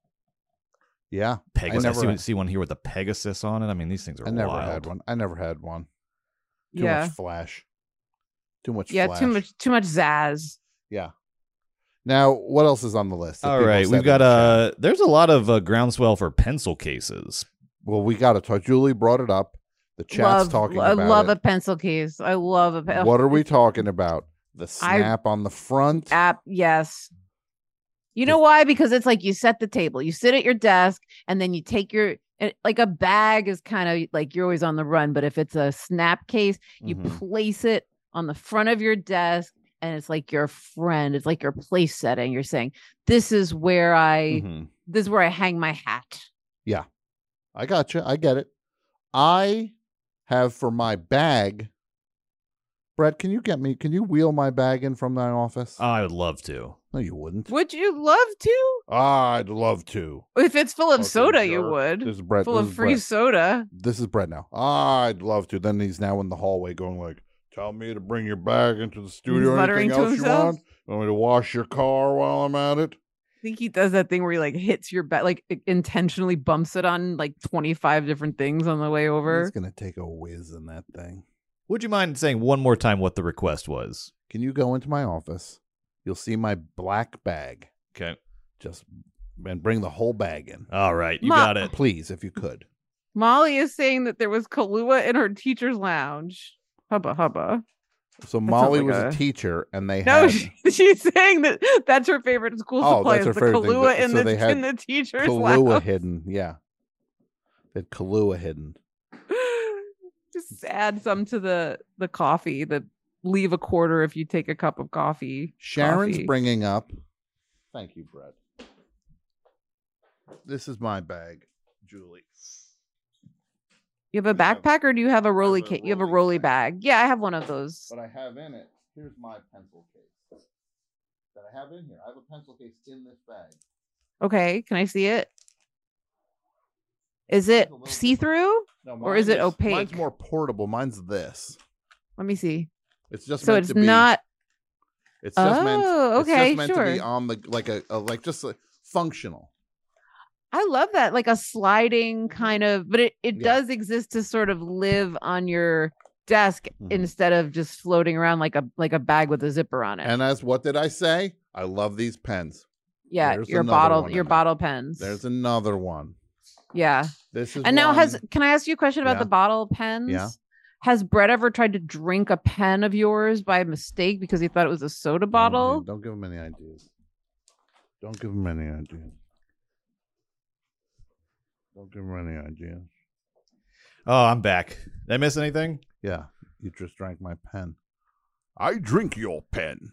Yeah. Pegasus. I, never see, had- see one here with the Pegasus on it. I mean, these things are I never wild. had one. I never had one. Too Yeah. much flash. Too much Yeah, flash. too much, too much zazz. Yeah. Now, what else is on the list? that All people right, said we've in got the chat? uh there's a lot of uh, groundswell for pencil cases. Well, we got to talk. Julie brought it up. The chat's love, talking I about love it. a pencil case. I love a pencil. What are we talking about? The I- snap on the front. app? Yes. You know The- why? Because it's like you set the table, you sit at your desk, and then you take your and, like a bag is kind of like you're always on the run. But if it's a snap case, you Mhm. place it on the front of your desk, and it's like your friend. It's like your place setting. You're saying, "This is where I Mhm. this is where I hang my hat." I got you. I get it. I have for my bag. Brett, can you get me? Can you wheel my bag in from that office? Oh, I would love to. no, you wouldn't. Would you love to? I'd love to. If it's full of Fucking soda, you jerk. would. This is Brett. Full this of is free Brett. soda. This is Brett now. I'd love to. Then he's now in the hallway going like, "Tell me to bring your bag into the studio. muttering Anything to else you himself? want? Want me to wash your car while I'm at it?" I think he does that thing where he like hits your back, like i- intentionally bumps it on like twenty-five different things on the way over. He's gonna take a whiz in that thing. Would you mind saying one more time what the request was? Can you go into my office? You'll see my black bag. Okay. Just and bring the whole bag in, All right, you Ma- got it. please, if you could. Molly is saying that there was Kahlua in her teacher's lounge. Hubba hubba. So sounds Molly like was a- a teacher, and they No, had she, she's saying that that's her favorite school Oh, supply that's is her the favorite thing, Kahlua but- in so they the had in the teacher's Kahlua lounge. hidden. Yeah, they had Kahlua hidden. Just add some to the the coffee. The leave a quarter if you take a cup of coffee. Sharon's coffee. bringing up. Thank you, Brett. This is my bag, Julie. You have a I have- backpack or do you have a rolly a kit? You have a rolly rolly bag. bag. Yeah, I have one of those. But I have in it. Here's my pencil case that I have in here. I have a pencil case in this bag. Okay, can I see it? Is it Mine's a little see through? No, Or is mine it Mine's opaque? more portable. Mine's this. Let me see. It's just So meant it's to be, not. It's just meant. Oh, It's okay, just meant to be sure. on the like a, a like just like functional. I love that, like a sliding kind of, but it, it Yeah. does exist to sort of live on your desk Mhm. instead of just floating around like a like a bag with a zipper on it. And as what did I say? I love these pens. yeah, there's your another bottle one your in there. bottle pens. There's another one. yeah. This is And now one- has can I ask you a question about Yeah. the bottle pens? Yeah. Has Brett ever tried to drink a pen of yours by mistake because he thought it was a soda Oh, bottle? dude, don't give him any ideas. Don't give him any ideas. Don't give him any ideas. Oh, I'm back. Did I miss anything? Yeah, you just drank my pen. I drink your pen.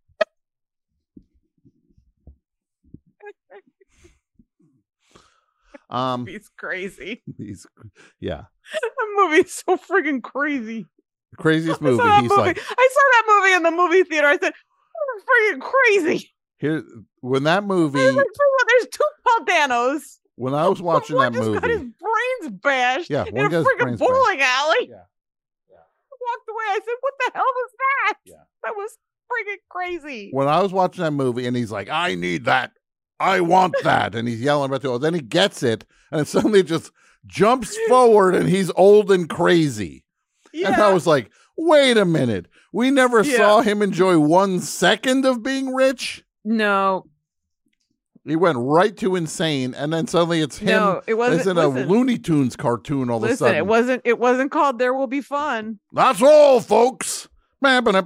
um, He's crazy. he's yeah, That movie's so freaking crazy. craziest I movie. saw that He's movie. like, I saw that movie in the movie theater. I said, "This is freaking crazy." here when that movie, I was like, "For what? There's two Paul Danos. when I was watching one that just got his movie, brains bashed Yeah, in one a got his freaking brains bashed. bowling alley." Yeah. I walked away. I said, "What the hell was that? Yeah. That was freaking crazy." when I was watching that movie, and he's like, I need that. I want that. And he's yelling about it. Then he gets it, and it suddenly just jumps forward, and he's old and crazy. Yeah. And I was like, wait a minute. We never Yeah. saw him enjoy one second of being rich. no, He went right to insane, and then suddenly it's him no, it wasn't. as in a listen, Looney Tunes cartoon all of a listen, sudden. it wasn't. It wasn't called "There Will Be Fun." That's all, folks. When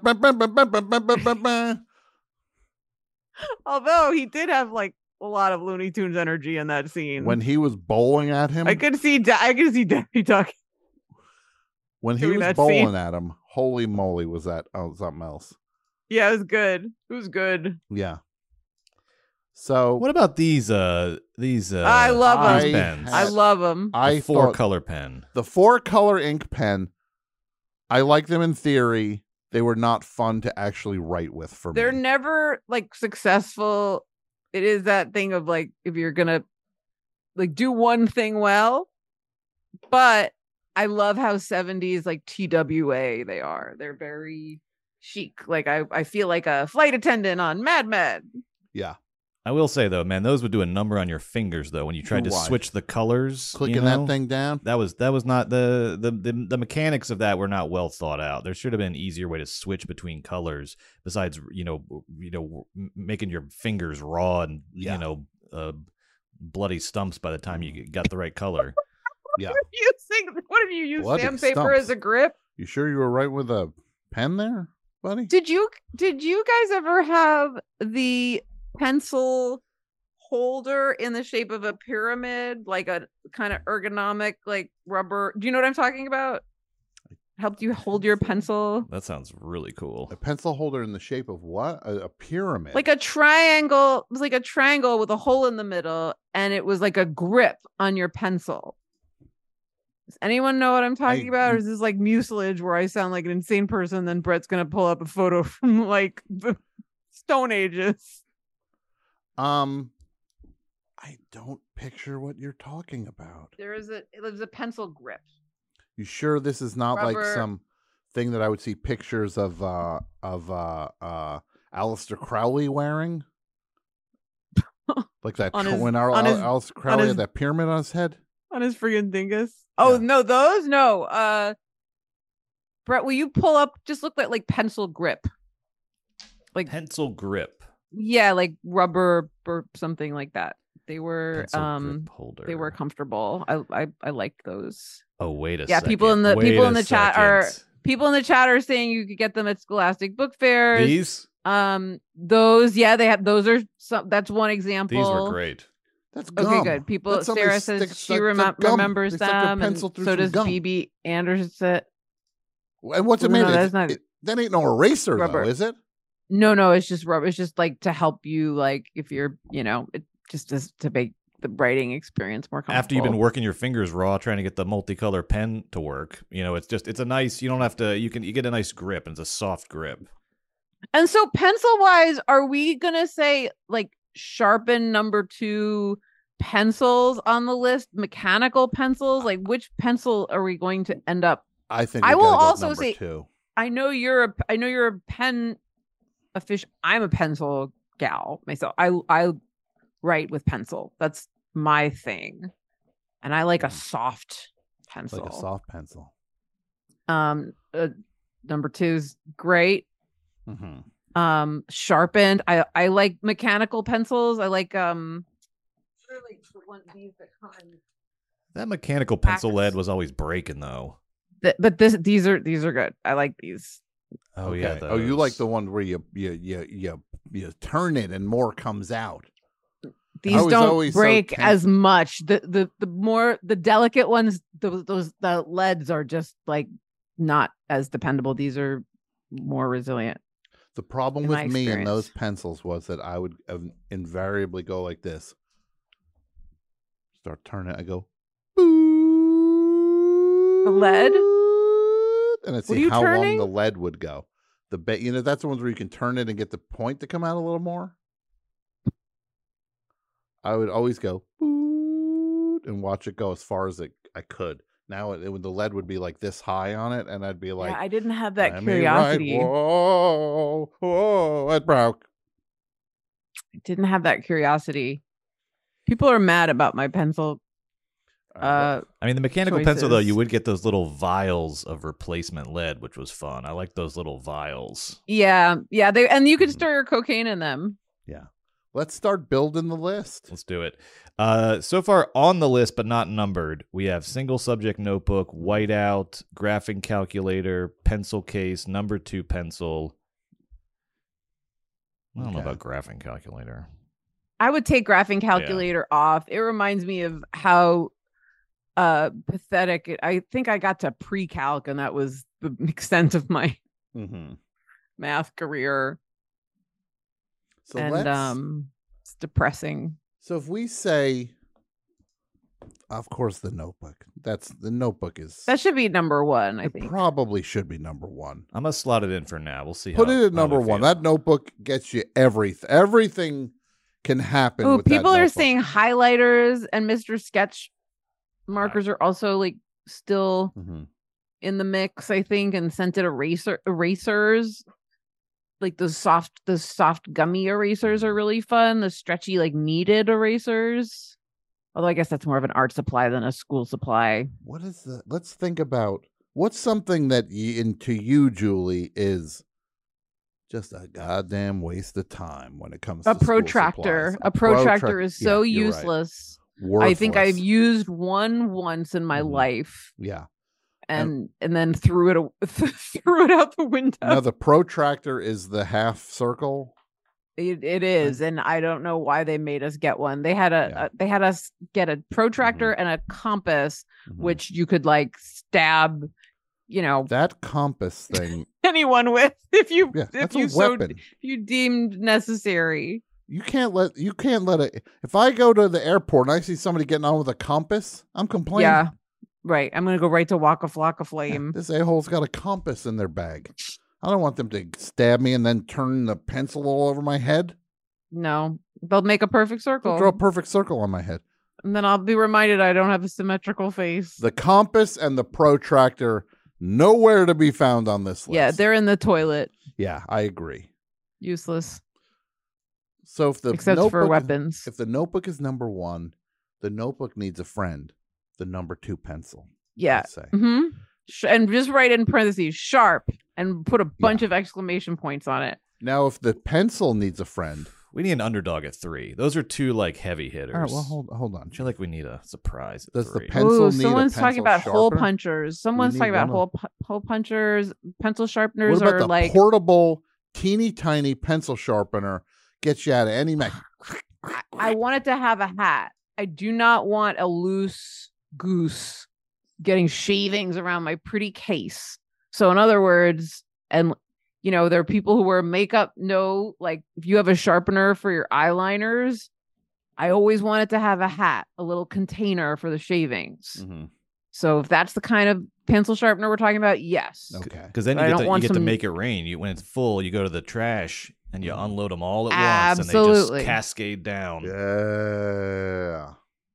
Although he did have like a lot of Looney Tunes energy in that scene. he was bowling at him, I could see, Da- I could see Daffy Duck. when he doing was that bowling scene. at him, holy moly, was that oh, something else. Yeah, it was good. It was good. Yeah. So What about these? Uh, these. Uh, I love I these them. pens. I love them. I The four thought color pen. the four color ink pen, I like them in theory. They were not fun to actually write with for They're me. never like successful. It is that thing of like if you're gonna like do one thing well, but I love how seventies like T W A they are. They're very chic. Like I, I feel like a flight attendant on Mad Men. Yeah. I will say though, man, those would do a number on your fingers though when you tried to Why? switch the colors. Clicking you know? that thing down. That was that was not the, the the the mechanics of that were not well thought out. There should have been an easier way to switch between colors besides you know you know m- making your fingers raw and Yeah. you know uh, bloody stumps by the time you got the right color. Yeah. You think what did you use Bloody sandpaper stumps. as a grip? You sure you were right with a pen there, buddy? Did you did you guys ever have the pencil holder in the shape of a pyramid, like a kind of ergonomic, like rubber? Do you know what I'm talking about? Helped you hold your pencil, That sounds really cool. A pencil holder in the shape of what? A, a pyramid. like a triangle. It was like a triangle with a hole in the middle, and it was like a grip on your pencil. Does anyone know what I'm talking I- about? Or is this like mucilage where I sound like an insane person? Then Brett's gonna pull up a photo from like the Stone Ages. Um, I don't picture what you're talking about. There is a it was a pencil grip. You sure this is not like Rubber. some thing that I would see pictures of uh of uh uh Aleister Crowley wearing? Like that On tr- his- when Al- on Al- his- Aleister Crowley his- had that pyramid on his head? On his friggin' dingus. Oh Yeah. no, those no. Uh Brett, will you pull up just look like like pencil grip? Like Pencil grip. yeah, like rubber or something like that. They were Pencil um grip holder. they were comfortable. I I, I liked those. Oh wait a Yeah, second. people in the- Wait people a in the chat are- second. People in the chat are saying you could get them at Scholastic Book Fairs. These Um those, yeah, they have those are some that's one example. these were great. That's Okay, gum. good. People, That's somebody Sarah says stick- she stuck remem- the gum. remembers They stuck their them, and pencil through so some does gum. B B Anderson. And what's it Well, made? no, of? that's not- It- that ain't no eraser Rubber. though, is it? No, no, it's just rubber. It's just like to help you, like if you're, you know, it just is to make the writing experience more comfortable. After you've been working your fingers raw trying to get the multicolor pen to work, you know, it's just it's a nice. You don't have to. You can you get a nice grip and it's a soft grip. And so, pencil wise, are we gonna say like sharpen number two pencils on the list? Mechanical pencils, like which pencil are we going to end up? I think I we will gotta go also number say- two. I know you're a, I know you're a pen official. I'm a pencil gal myself. I I write with pencil. That's my thing, and I like a soft pencil. Like a soft pencil. Um, uh, number two is great. Mm-hmm. Um, sharpened. I I like mechanical pencils. I like um. Like the one these that come in That mechanical pencil packs. lead was always breaking though. Th- but this these are these are good. I like these. Oh yeah. Okay. Oh, you like those. the one where you you you you you turn it and more comes out. These was don't always so break tense. as much. The the the more the delicate ones, those those the leads are just like not as dependable. These are more resilient. The problem In with my me and those experience. pencils was that I would uh, invariably go like this. Start turning it. I go. The lead? And I'd What are see you how turning? long the lead would go. The ba- you know, that's the ones where you can turn it and get the point to come out a little more. I would always go and watch it go as far as it, I could. Now it, it would, the lead would be like this high on it, and I'd be like, yeah, I didn't have that "Let me ride." curiosity. Whoa, whoa, it broke. I didn't have that curiosity. People are mad about my pencil. Uh, I mean, the mechanical pencil though, you choices. would get those little vials of replacement lead, which was fun. I like those little vials. yeah, yeah. They and you could Mhm. store your cocaine in them. Yeah. Let's start building the list. Let's do it. Uh, so far on the list, but not numbered, we have single subject notebook, whiteout, graphing calculator, pencil case, number two pencil. I don't know Okay. about graphing calculator. I would take graphing calculator off. It reminds me of how uh pathetic it, I think I got to pre-calc, and that was the extent of my Mm-hmm. math career. So and let's. um it's depressing. So if we say, of course, the Notebook. That's the Notebook is. That should be number one, I it think. probably should be number one. I'm gonna slot it in for now. We'll see. Put how, it at how number we one. feel. That Notebook gets you everything. Everything can happen. Oh, with that people are notebook. saying highlighters and Mister Sketch markers are also like still Mhm. in the mix, I think, and scented eraser erasers. Like those soft, the soft gummy erasers are really fun. The stretchy, like kneaded erasers. Although I guess that's more of an art supply than a school supply. What is the? Let's think about what's something that you, and to you, Julie, is just a goddamn waste of time when it comes A to school protractor. supplies. A protractor protrac- is so yeah, you're right. useless. I think I've Worthless. used one once in my Mhm. life, Yeah. and and then threw it a- threw it out the window. Now the protractor is the half circle. It, it is, and I don't know why they made us get one. They had a, Yeah. a they had us get a protractor and a compass, Mhm. which you could like stab, you know, That compass thing. anyone with if you Yeah, if that's you a so weapon. if you deemed necessary. You can't let you can't let it. If I go to the airport and I see somebody getting on with a compass, I'm complaining. Yeah, right. I'm gonna go right to Waka Flocka Yeah, Flame. this a-hole's got a compass in their bag. I don't want them to stab me and then turn the pencil all over my head. No, they'll make a perfect They'll circle, draw a perfect circle on my head. and then I'll be reminded I don't have a symmetrical face. The compass and the protractor nowhere to be found on this list. Yeah, they're in the toilet. yeah, I agree. Useless, So if the except for notebook- weapons. if the notebook is number one, the notebook needs a friend. The number two pencil. Yeah. I'd say. hmm And just write in parentheses sharp and put a bunch of exclamation points on it. Now, if the pencil needs a friend, We need an underdog at three. Those are two like heavy hitters. all right. Well, hold hold on. I feel like we need a surprise. At Does the three. pen- Pencil Ooh, need a someone's talking pencil about hole sharpener? punchers. Someone's need talking about one hole pu- hole punchers. Pencil sharpeners What about are the like portable, teeny tiny pencil sharpener? Gets you out of any mess. I, I want it to have a hat. I do not want a loose goose getting shavings around my pretty case. So in other words, and you know, there are people who wear makeup. No, like if you have a sharpener for your eyeliners, I always want it to have a hat, a little container for the shavings. Mm-hmm. So if that's the kind of pencil sharpener we're talking about, yes. Okay. Because then But I you get, don't to, you want get to some- make it rain. You when it's full, you go to the trash and you unload them all at once, and Absolutely. they just cascade down. Yeah.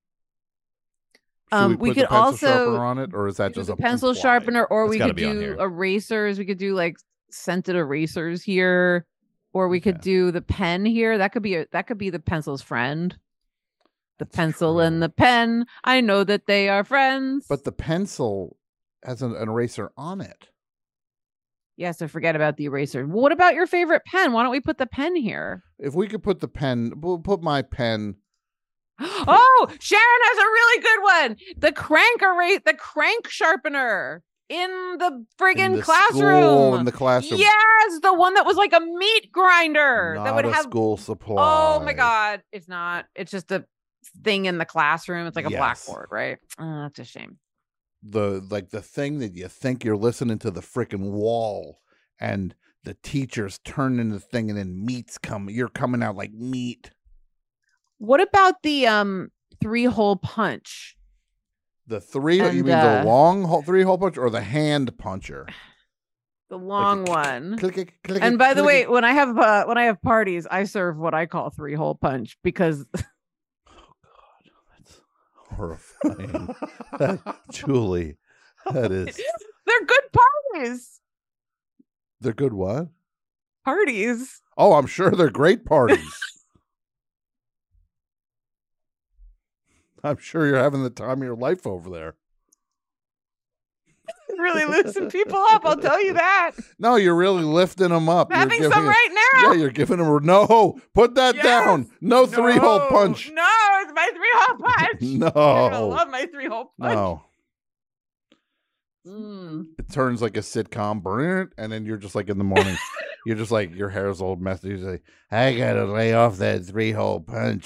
Should Um, we, we put could the pencil also sharpener on it, or is that do just the a pencil implied? sharpener, or It's we gotta could be on do here. erasers. We could do like scented erasers here, or we could Okay. do the pen here. That could be a that could be the pencil's friend. The pencil and the pen. I know that they are friends. But the pencil has an, an eraser on it. yeah, so forget about the eraser. What about your favorite pen? Why don't we put the pen here? If we could put the pen, we'll put my pen. Oh, Sharon has a really good one. The crank erase, the crank sharpener in the friggin' in the classroom. School, in the classroom. Yes, the one that was like a meat grinder Not that would a have school supply. Oh my god, it's not. It's just a thing in the classroom. It's like a Yes. blackboard, right? Oh, that's a shame. The like the thing that you think you're listening to the freaking wall, and the teacher's turning the thing, and then meat's coming. You're coming out like meat. What about the um three hole punch? The three, And, you mean uh, the long hole, three hole punch, or the hand puncher? The long Like one. Click it, click And it, by the click way, it. when I have uh, when I have parties, I serve what I call three hole punch because horrifying. That- Julie, that is. they're good parties. They're good. What? Parties. Oh, I'm sure they're great parties. I'm sure you're having the time of your life over there. Really loosen people up, I'll tell you that. No, you're really lifting them up. I'm having You're some giving- right now. Yeah, you're giving them. No, put that Yes. down. No three hole No, punch. No, it's my three hole punch. No. You're gonna love my three hole punch. No. Mm. It turns like a sitcom, brrrt, and then you're just like in the morning, you're just like your hair's all messy. You're like, I gotta lay off that three hole punch.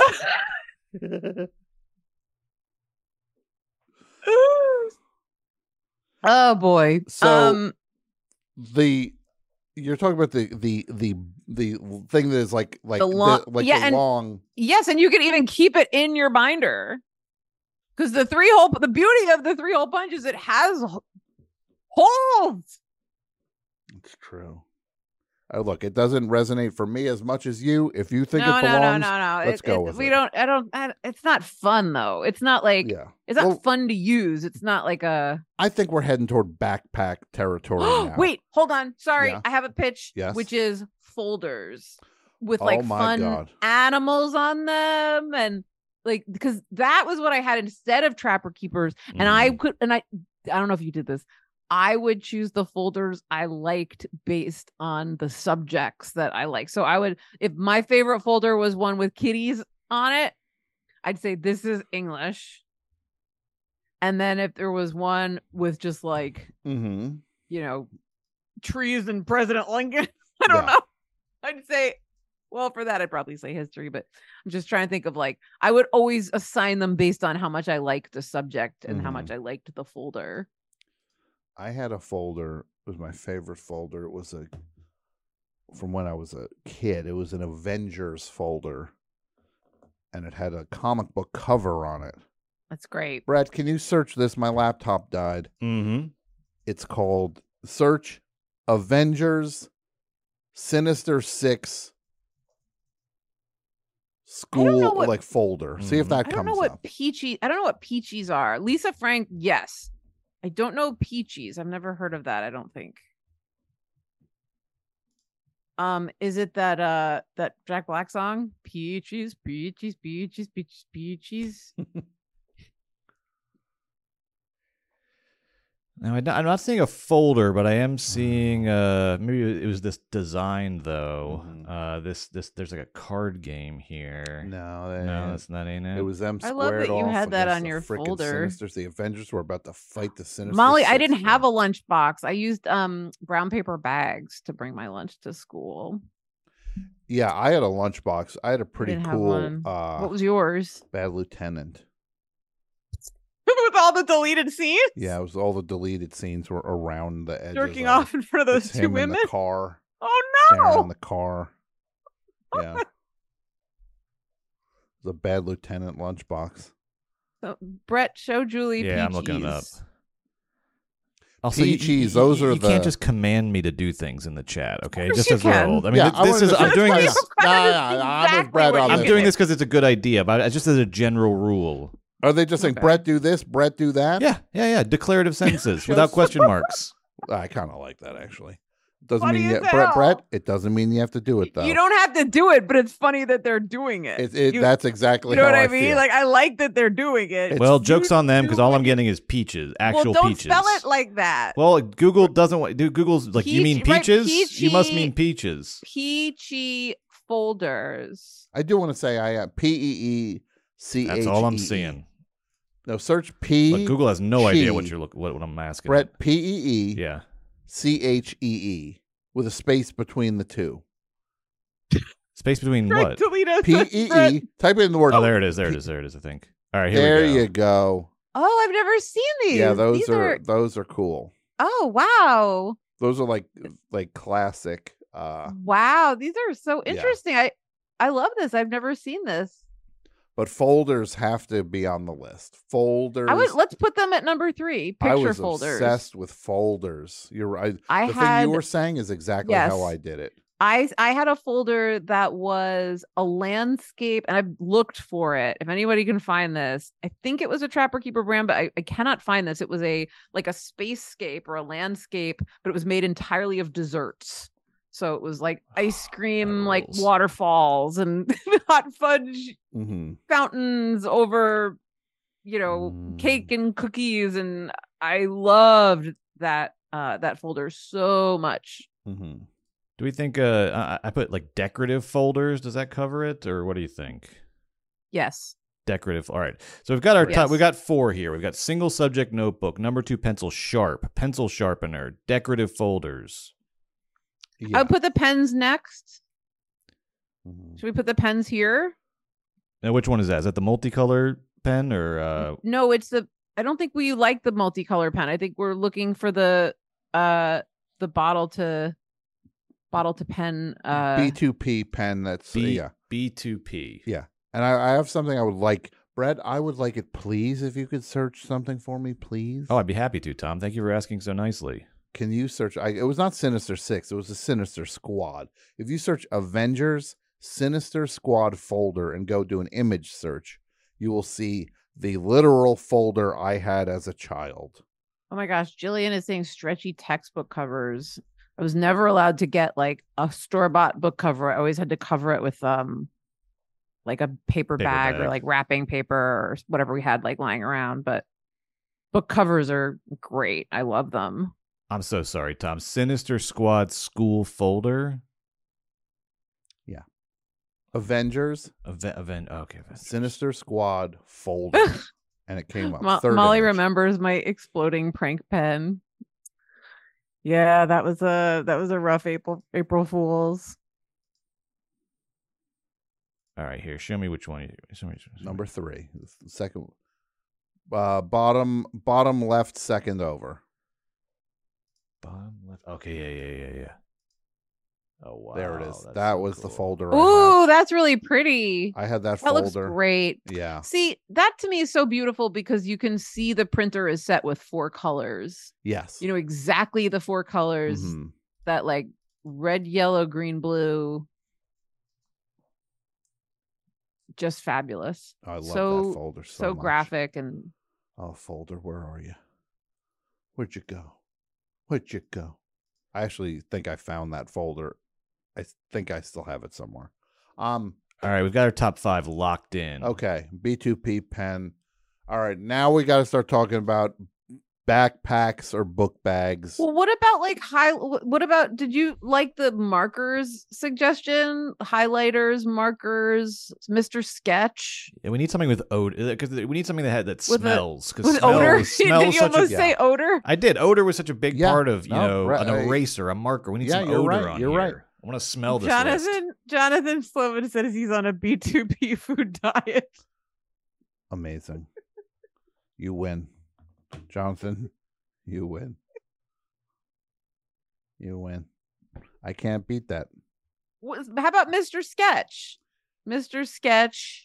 Oh boy. So- um the you're talking about the the the the thing that is like like The long- the, like yeah, the and- long. yes, and you can even keep it in your binder. Because the three hole the beauty of the three hole punch is it has h- holes. It's true. Oh, look, it doesn't resonate for me as much as you. If you think no, it no, belongs, no, no, no. let's It- go it- with we it. don't I don't I, it's not fun though. It's not like Yeah, it's not Well- fun to use. It's not like a I think we're heading toward backpack territory now. Wait, hold on. Sorry, Yeah. I have a pitch. Yes. Which is folders with Oh like my fun God. animals on them and like because that was what I had instead of Trapper Keepers. And I Mm. could and I I don't know if you did this. I would choose the folders I liked based on the subjects that I like. So I would if my favorite folder was one with kitties on it, I'd say this is English. And then if there was one with just like Mm-hmm. you know, trees and President Lincoln. I don't Yeah. know. I'd say, well, for that, I'd probably say history, but I'm just trying to think of like, I would always assign them based on how much I liked the subject and how Mhm. much I liked the folder. I had a folder. It was my favorite folder. It was a from when I was a kid. It was an Avengers folder, and it had a comic book cover on it. That's great. Brett, can you search this? My laptop died. Mm-hmm. It's called Search Avengers Sinister Six School know what- like folder. See if Mhm. that I don't comes know what up. peachy. I don't know what peachies are. Lisa Frank, yes. I don't know peachies. I've never heard of that. I don't think. Um, is it that uh that Jack Black song? Peaches, peaches, peaches, peaches, peaches. Now, I don't- I'm not seeing a folder, but I am seeing uh maybe it was this design though. Mhm. Uh, this this there's like a card game here. No, that no, ain't- that's not ain't it. It was them I squared love that you off had that against on the your frickin' folder. Sinisters. The Avengers were about to fight the Sinister Molly, I Six, didn't have man. a lunchbox. I used um brown paper bags to bring my lunch to school. Yeah, I had a lunchbox. I had a pretty didn't have cool one. uh What was yours? Bad Lieutenant. With all the deleted scenes? Yeah, it was all the deleted scenes were around the edges. Jerking of it. off in front of those It's two him in women? the car. Oh Staring no! in the car. Yeah. It was a Bad Lieutenant lunchbox. So, Brett, show Julie Yeah, I'm looking it up. Peaches. Also, you- Peaches, you, those you, are you can't the- just command me to do things in the chat, okay? course Just you as we're can. old. I mean, Yeah, th- I this wanna is. just- I'm doing yeah, this. yeah. Nah, nah, nah, I'm with Exactly Brett what on you I'm this. doing this because it's a good idea, but it's just as a general rule. Are they just saying, Okay. Brett, do this, Brett, do that? Yeah, yeah, yeah. Declarative sentences without question marks. I kind of like that, actually. Doesn't funny mean you, as Brett, hell. Brett. It doesn't mean you have to do it though. You don't have to do it, but it's funny that they're doing it. It, it, You- that's exactly You know how what I I mean? feel. Like I like that they're doing it. It's- Well, You joke's on them because do all I'm it. getting is peaches, actual well, don't peaches. spell it like that. Well, Google doesn't want. Do Google's like you mean Peach- right, peaches? You must peachy. mean peaches. Peachy folders. I do want to say I have P E E C H E E. That's all I'm seeing. No, search P. But Google has no idea Chi. what you're look what, what I'm asking. Brett, P E E Yeah. C H E E with a space between the two. Space between Greg what? Toledo P says E Brett- E. Type in the word. Oh, there it is. There it is. There it is. I think. All right, here There we go. you go. Oh, I've never seen these. Yeah, those These are, are. those are cool. Oh wow, Those are like like classic. Uh, wow. These are so Yeah. interesting. I I love this. I've never seen this. but folders have to be on the list. Folders. I would let's put them at number three. Picture I was folders. obsessed with folders. You're right. I the had thing you were saying is exactly Yes. how I did it. I I had a folder that was a landscape, and I looked for it. If anybody can find this, I think it was a Trapper Keeper brand, but I, I cannot find this. It was a like a spacescape or a landscape, but it was made entirely of desserts. So it was like ice cream, like rules. waterfalls and hot fudge Mm-hmm. fountains over, you know, Mm. cake and cookies, and I loved that uh that folder so much. Mm-hmm. Do we think uh I I put like decorative folders? Does that cover it, or what do you think? Yes. Decorative. All right. So we've got our top. Yes. We got four here. We've got single subject notebook, number two pencil sharp, pencil sharpener, decorative folders. Yeah. I would put the pens next. Mhm. Should we put the pens here? Now, which one is that? Is that the multicolor pen or uh No, it's the I don't think we like the multicolor pen. I think we're looking for the uh the bottle to bottle to pen uh B two P pen. That's B yeah. B two P? Yeah. And I, I have something I would like. Brett, I would like it, please, if you could search something for me, please. Oh, I'd be happy to, Tom. Thank you for asking so nicely. Can you search? I, it was not Sinister Six. It was a Sinister Squad. If you search Avengers Sinister Squad folder and go do an image search, you will see the literal folder I had as a child. Oh my gosh, Jillian is saying stretchy textbook covers. I was never allowed to get like a store-bought book cover. I always had to cover it with um like a paper, Paper bag, bag. or like wrapping paper or whatever we had like lying around. But book covers are great. I love them. I'm so sorry, Tom. Sinister Squad school folder. Avengers Event. Event. Okay. Avengers. Sinister Squad folder, and it came up. Mo- third Molly image. remembers my exploding prank pen. Yeah, that was a that was a rough April April Fools. All right, here. Show me which one. You, show me, show me. Number three, the second, uh, bottom bottom left, second over. Bottom left. Okay. Yeah. Yeah. Yeah. Yeah. Oh wow. there it is. that's That so was the cool. folder. I Ooh, that's really pretty. had. I had that That looks folder. great. Yeah. See, that to me is so beautiful because you can see the printer is set with four colors. Yes. You know exactly the four colors Mhm. that like red, yellow, green, blue. Just fabulous. I love so, that folder so, So much. graphic and Oh, folder, where are you? Where'd you go? Where'd you go? I actually think I found that folder. I think I still have it somewhere. Um. All right, we've got our top five locked in. Okay. B two P pen. All right. Now we got to start talking about backpacks or book bags. well, what about like high? wh- What about? Did you like the markers suggestion? Highlighters, markers, Mister Sketch Yeah, we need something with odor because we need something that had that With a- smells. Because with smell, odor. smell Did is you such almost a, say odor? I did. Odor was such a big Yeah. part of you No, know right, an I- eraser, a marker. We need Yeah, some you're odor right, on you're here. right. I want to smell this Jonathan list. Jonathan Slovan says he's on a B two P food diet. Amazing. You win. Jonathan, you win. You win. I can't beat that. What- How about Mister Sketch? Mister Sketch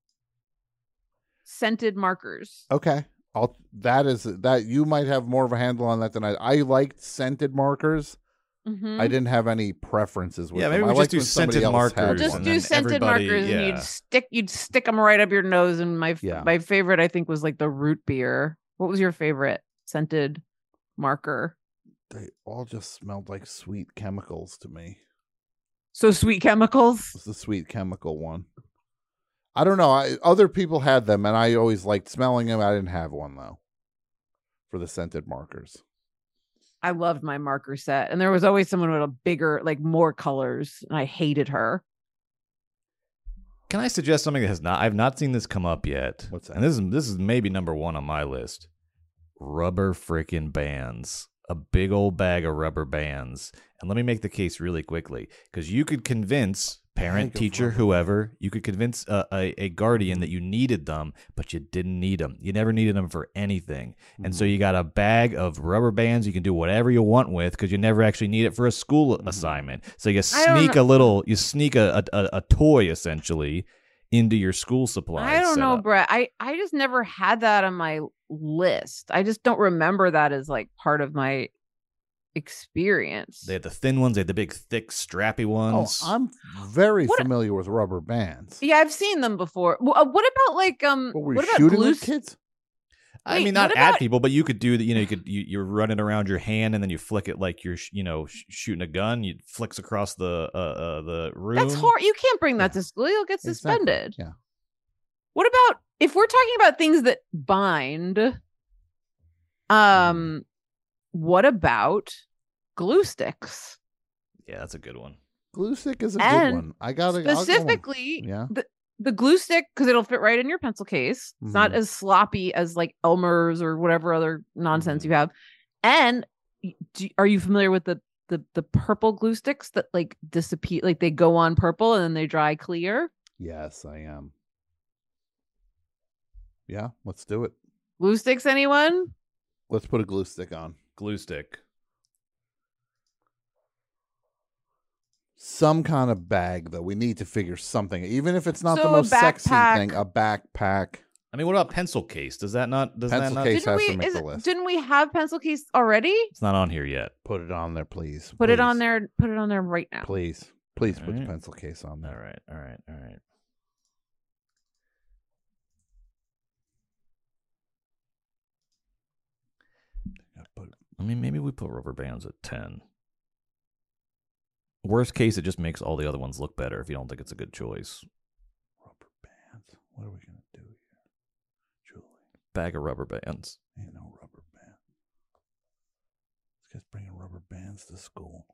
scented markers. Okay. I'll that is that you might have more of a handle on that than I I liked scented markers. Mhm. I didn't have any preferences with Yeah, them. maybe I we just liked do when somebody scented else had markers Just one. and do then scented everybody- markers, and yeah. you'd stick you'd stick them right up your nose. And my f- Yeah. my favorite, I think, was like the root beer. What was your favorite scented marker? they all just smelled like sweet chemicals to me. So sweet chemicals. It's the sweet chemical one. I don't know. I, other people had them, and I always liked smelling them. I didn't have one, though, for the scented markers. I loved my marker set. And there was always someone with a bigger, like more colors. And I hated her. Can I suggest something that has not? I've not seen this come up yet. What's that? And this is this is maybe number one on my list. Rubber freaking bands. A big old bag of rubber bands. And let me make the case really quickly, because you could convince parent, Bag of teacher, rubber whoever, you could convince a, a, a guardian that you needed them, but you didn't need them. You never needed them for anything. And so you got a bag of rubber bands you can do whatever you want with, because you never actually need it for a school assignment. So you I don't sneak know- a little, you sneak a, a, a toy, essentially, into your school supplies. I don't know, setup. Brett. I, I just never had that on my list. I just don't remember that as like part of my experience. They had the thin ones. They had the big, thick, strappy Oh, ones. I'm very What- familiar with rubber bands. Yeah, I've seen them before. Wh- uh, What about like um? What were you what about shooting glue? at kids? I Wait, mean, not what at about- people, but you could do that. You know, you could you, you're running around your hand, and then you flick it like you're, sh- you know, sh- shooting a gun. You flicks across the uh, uh the room. That's horrible. You can't bring that to school. You'll get Exactly. suspended. Yeah. What about if we're talking about things that bind? Um, what about glue sticks? Yeah, that's a good one. Glue stick is a And good one. I got to Specifically, Yeah. the the glue stick, because it'll fit right in your pencil case. It's not Mhm. as sloppy as like Elmer's or whatever other nonsense Mhm. you have. And y- do, are you familiar with the the the purple glue sticks that like disappear, like they go on purple and then they dry clear? Yes, I am. Yeah, let's do it. Glue sticks, anyone? Let's put a glue stick on. Glue stick. Some kind of bag, though. We need to figure something. Even if it's not So the a most sexy backpack. thing, a backpack. I mean, what about pencil case? Does that not? Does Pencil that not? case. Didn't has we to make is the it- list. didn't we have pencil case already? It's not on here yet. Put it on there, please. Put it on Please. there. Put it on there right now. Please. Please put the Alright. pencil case on All there. right, all right, all right. Yeah, put- I mean, maybe we put rubber bands at ten. Worst case, it just makes all the other ones look better if you don't think it's a good choice. Rubber bands. What are we going to do here? Julie, Bag of rubber bands. ain't no rubber band. This guy's bringing rubber bands to school.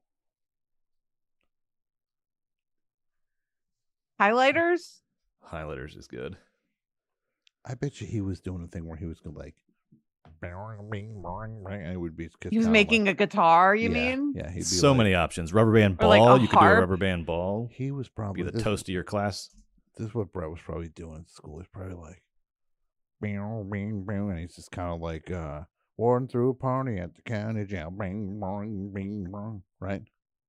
Highlighters. Highlighters is good. I bet you he was doing a thing where he was going like, and it would be. He was making a guitar. You yeah, mean? Yeah, he'd be So like- many options. Rubber band Or like ball. a You could do a harp. rubber band ball. He was probably Be the this, toast of your class. This is what Brett was probably doing at school. He's probably like, bing, bing, bing, and he's just kind of like, uh, walking through a party at the county jail, bing, bing, bing, bing, right?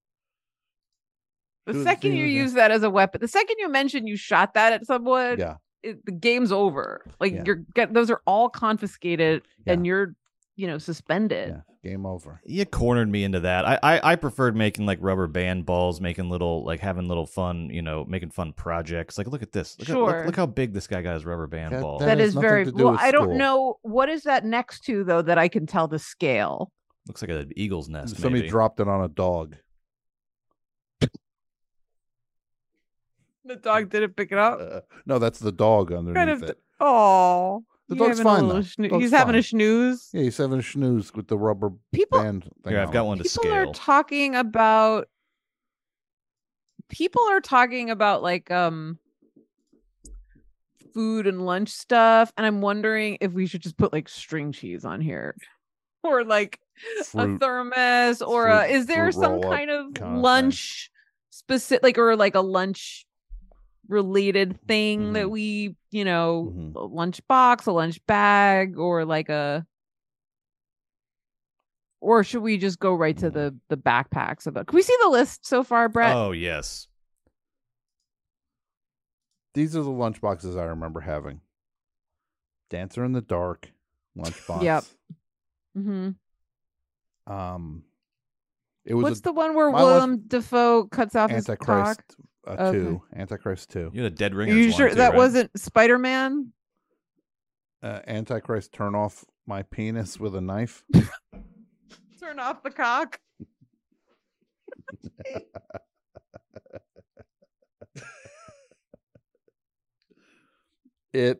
The He was- second he you was a- use that as a weapon, the second you mention you shot that at someone, Yeah, it, the game's over. Like Yeah. you're get those are all confiscated and Yeah. you're, you know, suspended. yeah, game over. You cornered me into that. I, I I preferred making like rubber band balls, making little like having little fun, you know, making fun projects. Like, look at this. Look, at, Sure. look, look how big this guy got his rubber band That- ball. that That has is nothing very to do well. with I don't school. know what is that next to though that I can tell the scale. Looks like an eagle's nest. Somebody maybe. dropped it on a dog. The dog didn't pick it up. Uh, no, that's the dog underneath Kind of. it. Oh, The dog's fine, though. Dog's He's having a fine. snooze. Yeah, he's having a snooze with the rubber People, band thing. Here, I've on got it. one to people scale. are talking about. People are talking about like um. food and lunch stuff, and I'm wondering if we should just put like string cheese on here, or like a Fruit- thermos, or a, fruit- is there fruit some roll-up kind of kinda thing. lunch specific, like or like a lunch related thing that Mhm. we, you know, Mhm. a lunch box, a lunch bag, or like a. Or should we just go right to Mm. the the backpacks of it? Can we see the list so far, Brett? Oh yes. These are the lunch boxes I remember having. Dancer in the Dark lunchbox. Yep. Mm-hmm. Um, it was What's a the one where my lunch- Willem Dafoe cuts off his Antichrist cock? uh, Okay. two. Antichrist two. You had a dead Are ringer. you sure that wasn't Spider Man? Uh, Antichrist turn off my penis with a knife. Turn off the cock. It.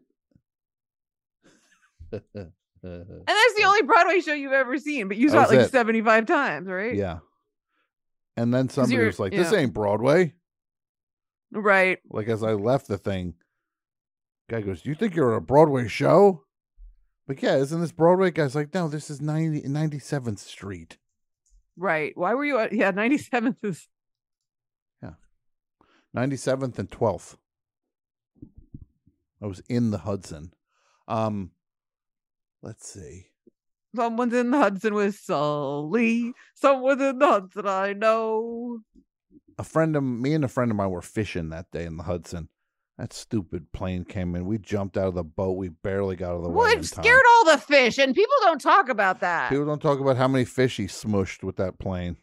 And that's the only Broadway show you've ever seen, but you saw That it like was it. seventy-five times, right? Yeah. And then somebody you're- was like, "This yeah. ain't Broadway." Right. Like as I left the thing, guy goes, "You think you're at a Broadway show?" But yeah, isn't this Broadway? Guy's like, "No, this is ninety ninety-seventh Street." Right. Why were you at yeah, ninety-seventh is ninety-seventh and twelfth. I was in the Hudson. Um, let's see. someone's in the Hudson with Sully. Someone's in the Hudson, I know. A friend of me and a friend of mine were fishing that day in the Hudson. That stupid plane came in. We jumped out of the boat. We barely got out of the Well, way. it in time. scared all the fish, and people don't talk about that. People don't talk about how many fish he smushed with that plane.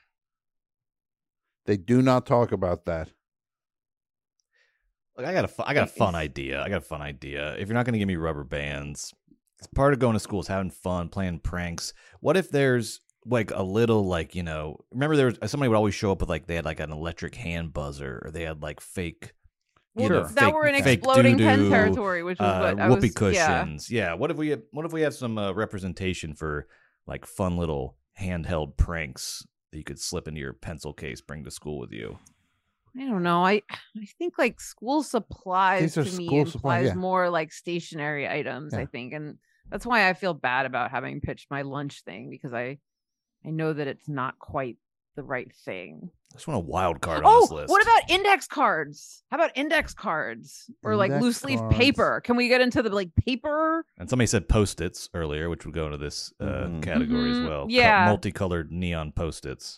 They do not talk about that. Look, I got a, fu- I got a fun idea. I got a fun idea. If you're not going to give me rubber bands, it's part of going to school is having fun, playing pranks. What if there's like a little, like, you know, remember there was somebody would always show up with like they had like an electric hand buzzer, or they had like fake. You Well, know, now fake- we're in fake exploding pen doo-doo, territory, which was uh, what I whoopee was, yeah. cushions. Yeah. What if we what if we have some uh, representation for like fun little handheld pranks that you could slip into your pencil case, bring to school with you? I don't know. I I think like school supplies These are to me school implies supplies, yeah. more like stationary items, Yeah. I think. And that's why I feel bad about having pitched my lunch thing, because I I know that it's not quite the right thing. I just want a wild card on this Oh, list. what about index cards? How about index cards or like Index loose leaf cards. paper? Can we get into the like paper? And somebody said Post-its earlier, which would go into this uh, Mhm. category Mhm. as well. Co- Yeah. multicolored neon Post-its.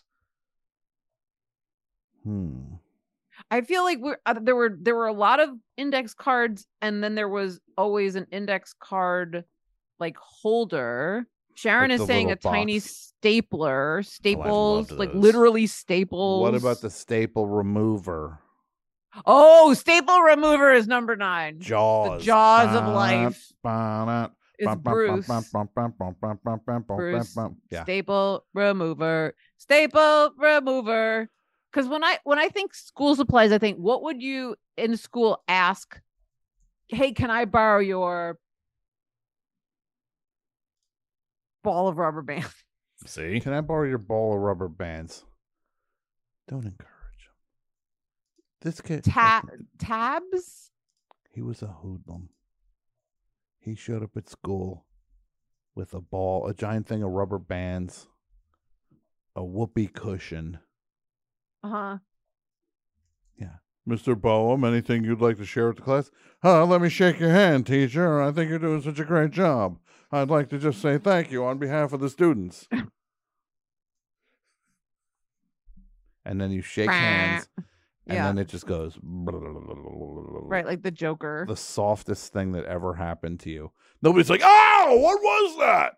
Hmm. I feel like we're uh, there were there were a lot of index cards, and then there was always an index card like holder. Sharon With is the saying a little tiny box. stapler, staples, like those. literally staples. What about the staple remover? Oh, staple remover is number nine. Jaws. The jaws of life. Ba-da, It's bum, bum, Bruce. bum, bum, bum, bum, bum, bum, bum, bum, Bruce. bum. Yeah. Staple remover. Staple remover. Because when I when I think school supplies, I think, what would you in school ask? Hey, can I borrow your ball of rubber band? See? Can I borrow your ball of rubber bands? Don't encourage him. This kid. Ta- tabs? He was a hoodlum. He showed up at school with a ball, a giant thing of rubber bands, a whoopee cushion. Uh-huh. Mister Boehm, anything you'd like to share with the class? Uh, let me shake your hand, teacher. I think you're doing such a great job. I'd like to just say thank you on behalf of the students. And then you shake hands, and Yeah. then it just goes. Right, like the Joker. The softest thing that ever happened to you. Nobody's like, "Oh, what was that?"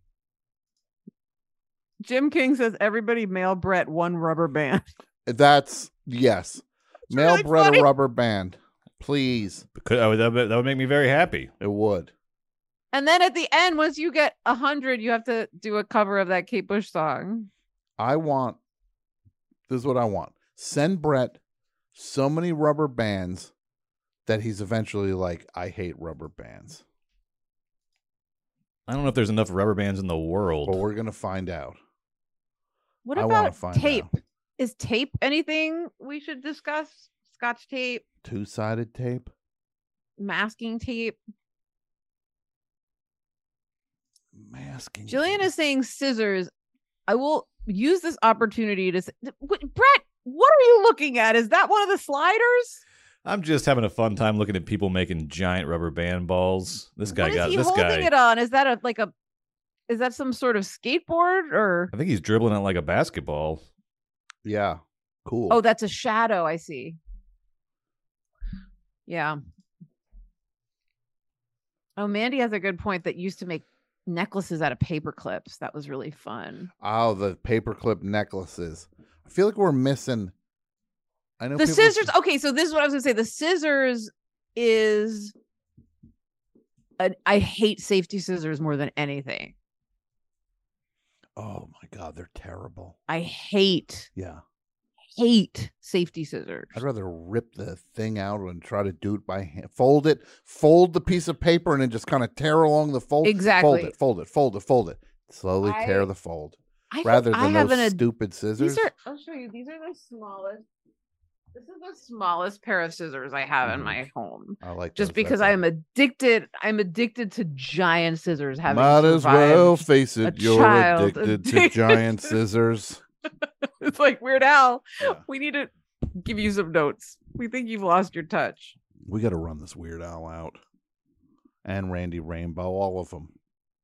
Jim King says everybody mail Brett one rubber band. That's yes. Mail really Brett funny. a rubber band, please. Could, oh, that, would, that would make me very happy. It would. And then at the end, once you get a hundred, you have to do a cover of that Kate Bush song. I want. This is what I want. Send Brett so many rubber bands that he's eventually like, I hate rubber bands. I don't know if there's enough rubber bands in the world. But we're gonna find out. What I wanna about find tape? out. Is tape anything we should discuss? Scotch tape, Two-sided tape. masking tape. Masking. Jillian tape. is saying scissors. I will use this opportunity to say, What- Brett, what are you looking at? Is that one of the sliders? I'm just having a fun time looking at people making giant rubber band balls. This guy What is got he this holding guy. it on? Is that a like a? Is that some sort of skateboard or? I think he's dribbling it like a basketball. Yeah. Cool. Oh, that's a shadow. I see. Yeah. Oh, Mandy has a good point that used to make necklaces out of paper clips. That was really fun. Oh, the paperclip necklaces. I feel like we're missing. I know The people- scissors. Okay, so this is what I was gonna say. The scissors is. A, I hate safety scissors more than anything. Oh my God, they're terrible. I hate, Yeah. hate safety scissors. I'd rather rip the thing out and try to do it by hand. Fold it, fold the piece of paper, and then just kind of tear along the fold. Exactly. Fold it, fold it, fold it, fold it. Slowly I- tear the fold. I have- Rather I than have those an ad- stupid scissors. These are, I'll show you. These are the smallest. This is the smallest pair of scissors I have in Mhm. my home. I like Just those. because That's I am addicted. I'm addicted to giant scissors. Having Might as well survived face a it. You're child addicted to addicted giant to- scissors. It's like Weird Al. Yeah. We need to give you some notes. We think you've lost your touch. We got to run this Weird Al out. And Randy Rainbow, all of them.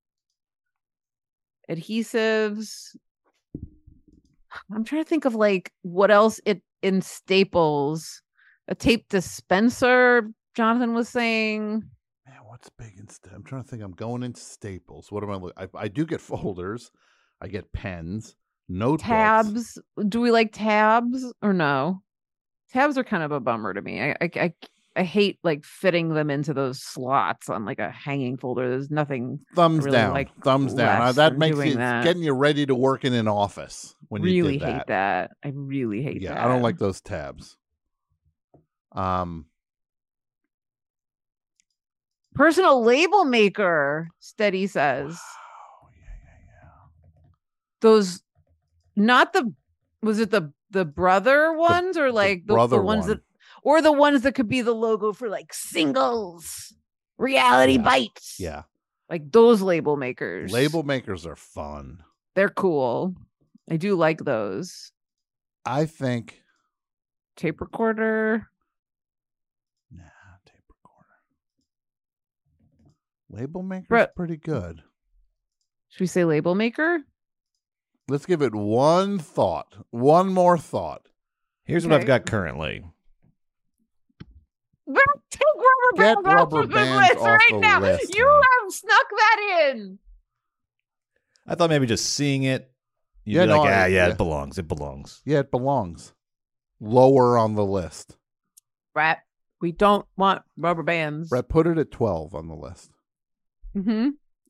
Adhesives. I'm trying to think of like what else it in Staples. A tape dispenser. Jonathan was saying. Man, what's big in Staples? I'm trying to think. I'm going into Staples. What am I looking? I, I do get folders. I get pens, notebooks. Tabs. Do we like tabs or no? Tabs are kind of a bummer to me. I I I, I hate like fitting them into those slots on like a hanging folder. There's nothing Thumbs really down. like Thumbs down. Uh, less that than makes doing you that. getting you ready to work in an office when really you did that. hate that. I really hate Yeah, that. I don't like those tabs. Um, Personal label maker, Steady says. oh, yeah, yeah, yeah. Those not the was it the the brother ones or the like the, brother the ones one. that or the ones that could be the logo for like Singles, Reality Yeah. Bites. Yeah. Like those label makers. Label makers are fun. They're cool. I do like those. I think. Tape recorder. Nah, tape recorder. Label maker's Brett. pretty good. Should we say label maker? Let's give it one thought. One more thought. Here's what I've Okay. got currently. We're gonna take rubber Get bands rubber off of the bands list off right the now. list, You man. have snuck that in. I thought maybe just seeing it, you'd Yeah, be like, no, ah, I- yeah, yeah. it belongs. It belongs. Yeah, it belongs. Lower on the list. Right. We don't want rubber bands. Brett, put it at twelve on the list. Mm-hmm.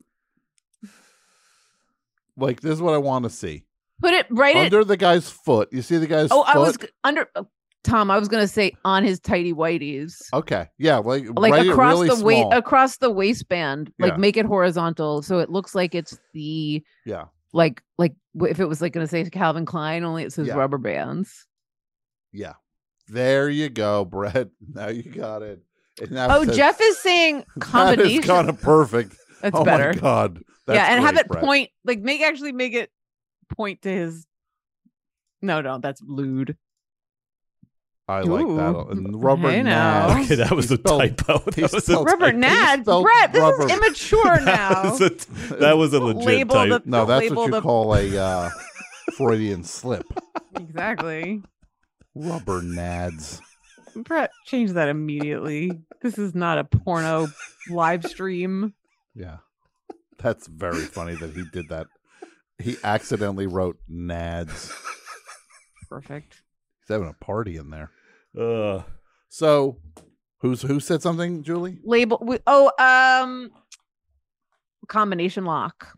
Like, this is what I want to see. Put it right at. Under the guy's foot. You see the guy's Oh, foot? I was g- under. uh, Tom, I was gonna say on his tighty whities, Okay. Yeah, like, like write it across really the weight, small. across the waistband, like Yeah. make it horizontal so it looks like it's the Yeah. like like w- if it was like gonna say Calvin Klein, only it says Yeah. rubber bands. Yeah. There you go, Brett. Now you got it. It now Oh, says- Jeff is saying That is combination. kind of perfect. That's oh better. my God. That's yeah, and have great, it Brett. point like make actually make it point to his. No, no, that's lewd. I like that. Ooh. And rubber Hey now. nads. Okay, that was He a spelled- typo. he That was a spelled- Rubber he nads, spelled Brett. This rubber- is immature that, now. was a, that was a legit Label typo. the- No, that's label what you the- call a uh, Freudian slip. Exactly. Rubber nads. Brett, change that immediately. This is not a porno live stream. Yeah. That's very funny that he did that. He accidentally wrote nads. Perfect. He's having a party in there. Uh, So, who's who said something, Julie? Label. We, oh, um, combination lock.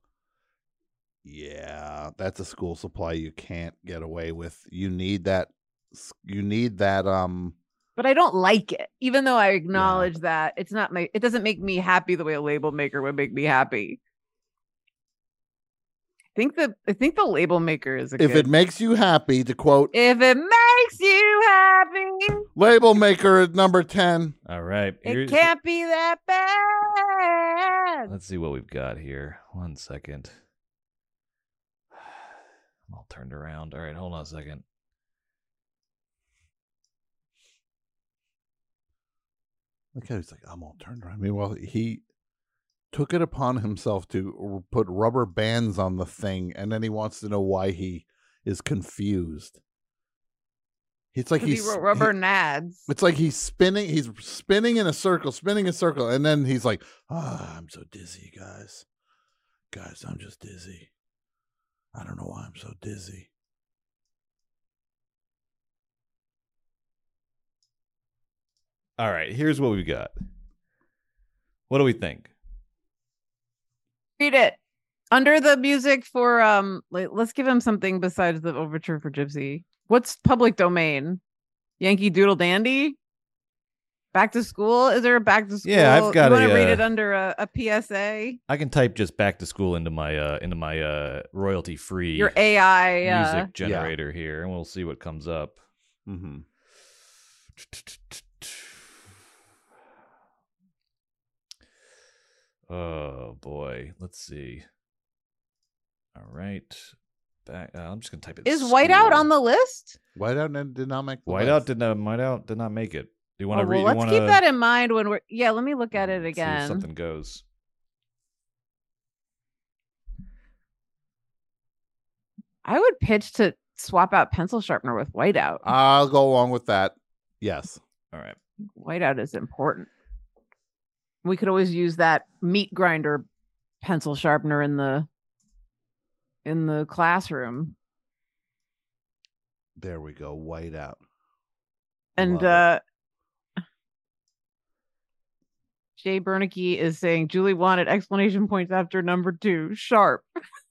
Yeah, that's a school supply you can't get away with. You need that. You need that. Um. But I don't like it, even though I acknowledge that it's not my. It doesn't make me happy the way a label maker would make me happy. I think the I think the label maker is a If good. it makes you happy, to quote if it makes you happy, label maker at number ten. all right. it here's- can't be that bad. Let's see what we've got here. One second. I'm all turned around. All right, hold on a second. Like I was like, I'm all turned around. Meanwhile, he took it upon himself to r- put rubber bands on the thing, and then he wants to know why he is confused. It's like 'Cause he he's wrote rubber he- nads. it's like he's spinning. He's spinning in a circle, spinning in a circle, and then he's like, "Ah, I'm so dizzy, guys. Guys, I'm just dizzy. I don't know why I'm so dizzy." All right, here's what we've got. What do we think? Read it. Under the music for um, like, let's give him something besides the overture for Gypsy. What's public domain? Yankee Doodle Dandy. Back to school? Is there a back to school? Yeah, I've got You want to a, read uh, it under a, a P S A? I can type just back to school into my uh into my uh royalty free Your A I uh, music generator here, and we'll see what comes up. Mm-hmm. Oh boy, let's see. All right, back. Uh, I'm just gonna type it. Is Whiteout on the list? Whiteout did not make the Whiteout list. did not. Whiteout did not make it. Do you want to Oh, read? well, let's wanna, keep that in mind when we're. Yeah, let me look at it see if again. something goes. I would pitch to swap out Pencil Sharpener with Whiteout. I'll go along with that. Yes. All right. Whiteout is important. We could always use that meat grinder pencil sharpener in the in the classroom. There we go. Whiteout. And Love uh Jay Bernicke is saying Julie wanted explanation points after number two. Sharp.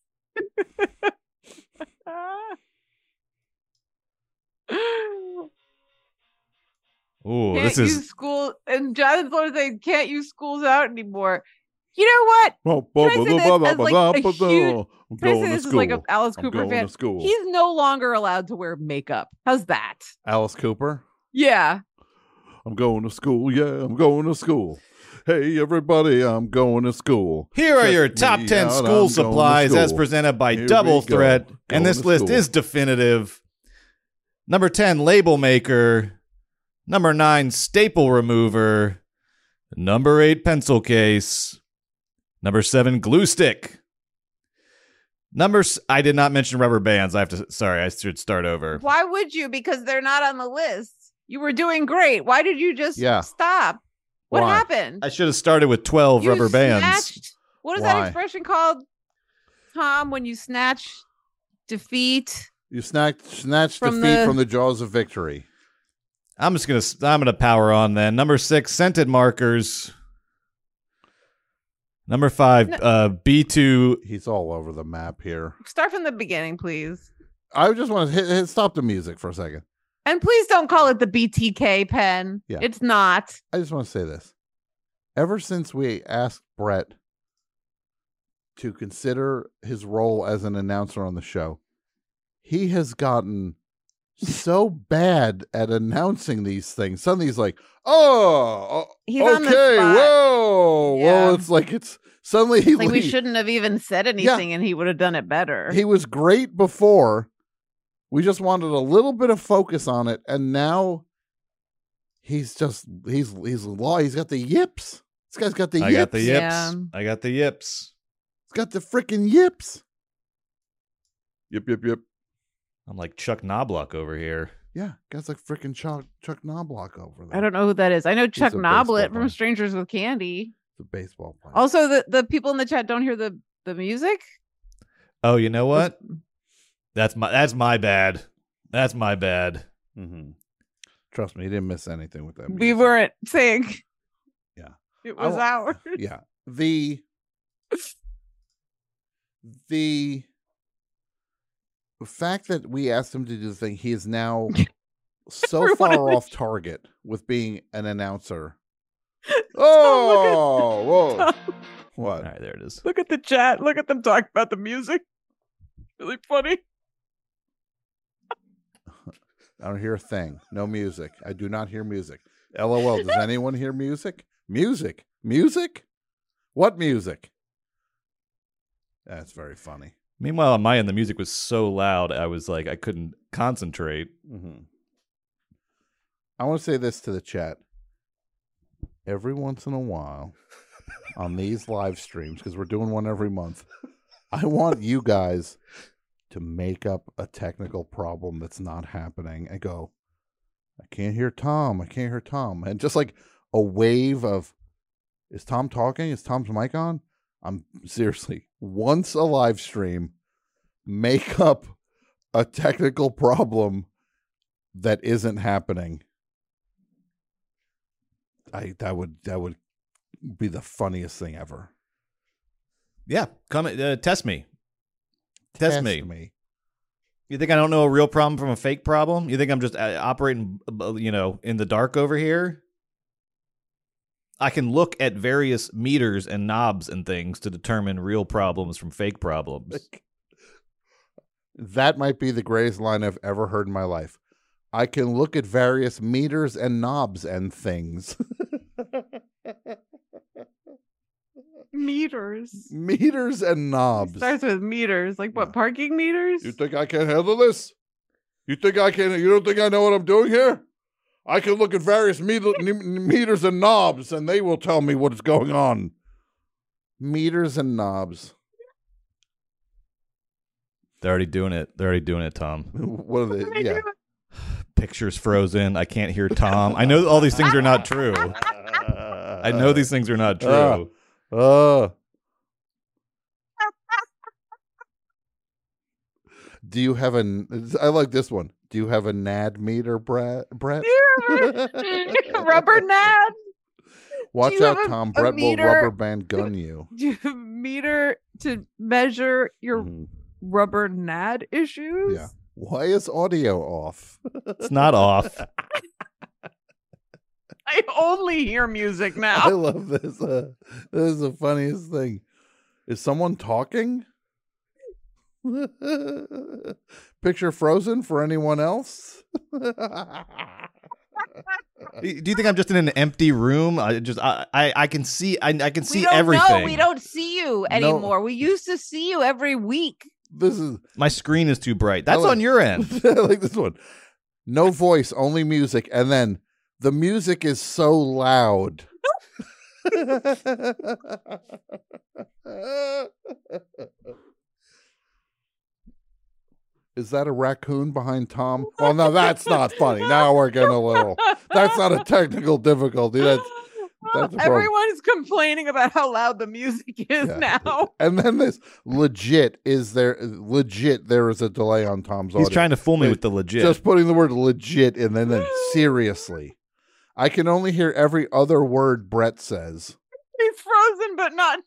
Oh, Can't this use is school, and Jonathan's always saying can't use schools out anymore. You know what? Can I say this as, like, a huge- I'm Can I going say to this is school. like an Alice I'm Cooper going fan? to school. He's no longer allowed to wear makeup. How's that? Alice Cooper. Yeah. I'm going to school. Yeah, I'm going to school. Hey, everybody, I'm going to school. Here are Check your me top ten out, I'm school going to supplies as school. presented by Here Double we go. Threat. Going And this to list school. is definitive. Number ten, label maker. Number nine, staple remover. Number eight, pencil case. Number seven, glue stick. Number s- I did not mention rubber bands. I have to. Sorry, I should start over. Why would you? Because they're not on the list. You were doing great. Why did you just Yeah. stop? What Why? happened? I should have started with twelve You rubber bands. snatched- What is Why? that expression called, Tom? When you snatch defeat? You snatched, snatched From defeat the- from the jaws of victory. I'm just gonna. I'm gonna power on then. Number six, scented markers. Number five, No. uh, B two. He's all over the map here. Start from the beginning, please. I just want to hit, hit stop the music for a second. And please don't call it the B T K pen. Yeah. It's not. I just want to say this. Ever since we asked Brett to consider his role as an announcer on the show, he has gotten so bad at announcing these things. Suddenly he's like, oh, He's okay, on the spot. whoa. Yeah. Well, it's like it's suddenly he, Like we he- shouldn't have even said anything, and he would have done it better. he was great before. We just wanted a little bit of focus on it, and now he's just he's he's law. He's got the yips. This guy's got the I yips. got the yips. Yeah. I got the yips. He's got the freaking yips. Yip yip yip. I'm like Chuck Knobloch over here. Yeah, guy's like freaking Chuck Chuck Knobloch over there. I don't know who that is. I know Chuck a baseball Noblet player. from Strangers with Candy. The baseball player. Also, the, the people in the chat don't hear the, the music. Oh, you know what? That's my. That's my bad. That's my bad. Mm-hmm. Trust me, he didn't miss anything with that. We music. weren't saying. Yeah. It I was wa- ours. Yeah. The the fact that we asked him to do the thing, he is now so Everyone in far the off target with being an announcer. Oh, whoa. All What? right, there it is. Look at the chat. Look at them talk about the music. Really funny. I don't hear a thing. No music. I do not hear music. LOL. Does anyone hear music? Music. Music? What music? That's very funny. Meanwhile, on my end, the music was so loud, I was like, I couldn't concentrate. Mm-hmm. I want to say this to the chat. Every once in a while, on these live streams, because we're doing one every month, I want you guys to make up a technical problem that's not happening and go, I can't hear Tom. I can't hear Tom. And just like a wave of, is Tom talking? Is Tom's mic on? I'm seriously, once a live stream, make up a technical problem that isn't happening. I that would that would be the funniest thing ever. Yeah, come uh, test me. Test, Test me. me. You think I don't know a real problem from a fake problem? You think I'm just uh, operating, uh, you know, in the dark over here? I can look at various meters and knobs and things to determine real problems from fake problems. That might be the greatest line I've ever heard in my life. I can look at various meters and knobs and things. Meters. Meters and knobs. Starts with meters. Like what, parking meters? You think I can handle this? You think I can? You don't think I know what I'm doing here? I can look at various meter, meters and knobs, and they will tell me what's going on. Meters and knobs. They're already doing it. They're already doing it, Tom. What are they? What are they Yeah. doing? Picture's frozen. I can't hear Tom. I know all these things are not true. I know these things are not true. Uh, uh. Do you have a? I like this one. Do you have a N A D meter, Brett? Brett? Rubber nad. Watch Do you out, have a- Tom. a Brett will meter? rubber band gun you. Do you have a meter to measure your Mhm. rubber nad issues? Yeah. Why is audio off? It's not off. I only hear music I now. love this. Uh, this is the funniest thing. Is someone talking? Picture frozen for anyone else? Do you think I'm just in an empty room? I just I I, I can see I, I can see we don't everything. know. We don't see you anymore. We used to see you every week. This is My screen is too bright. That's like- on your end. I like this one. No voice, only music, and then the music is so loud. Is that a raccoon behind Tom? Well, no, that's not funny. Now we're getting a little. That's not a technical difficulty. That's that's a problem. Everyone's complaining about how loud the music is Yeah. now. And then this legit is there. Legit, there is a delay on Tom's audio. He's trying to fool me Wait, with the legit. Just putting the word legit in, and then seriously, I can only hear every other word Brett says. He's frozen, but not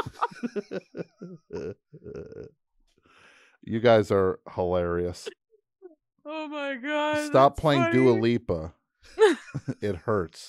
Tom. You guys are hilarious. Oh my god! Stop that's playing funny. Dua Lipa. It hurts.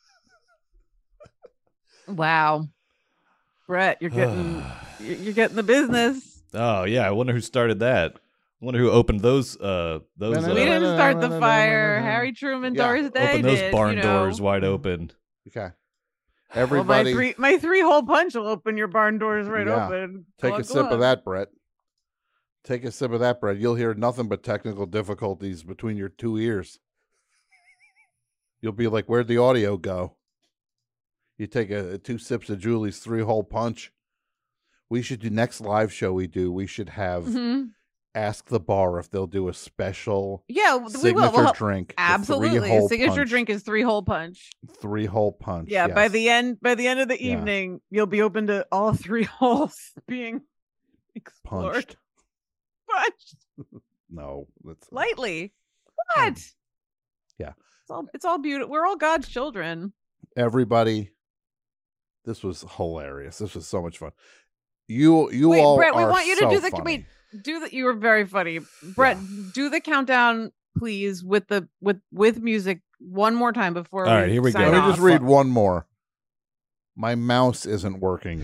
Wow, Brett, you're getting you're you're getting the business. Oh yeah, I wonder who started that. I wonder who opened those uh those No, no, uh, We no, didn't no, start no, the no, no, fire. no, no, no. Harry Truman, Yeah, Doris Day open those did, barn you know. doors wide open. Okay. Well, Everybody, my three my three hole punch will open your barn doors right Yeah. open. take Glug, a sip glug. of that, Brett. Take a sip of that, Brett. You'll hear nothing but technical difficulties between your two ears. You'll be like, where'd the audio go? You take a, two sips of Julie's three-hole punch. We should do next live show we do. We should have Mhm. ask the bar if they'll do a special Yeah, we will. signature We'll, drink. the absolutely. three-hole Signature punch. drink is three hole punch. Three-hole punch. Yeah, by yes. the end by the end of the Yeah. evening, you'll be open to all three holes being explored. punched. Punched No, that's lightly. What? Yeah. It's all it's all beautiful. We're all God's children. everybody. This was hilarious. This was so much fun. You, you Wait, all Brett, we are want you to so do the funny. wait, do the you were very funny. Brett, do the countdown, please, with the with with music one more time before All we right, here we go. sign Let me off. just read one more. My mouse isn't working.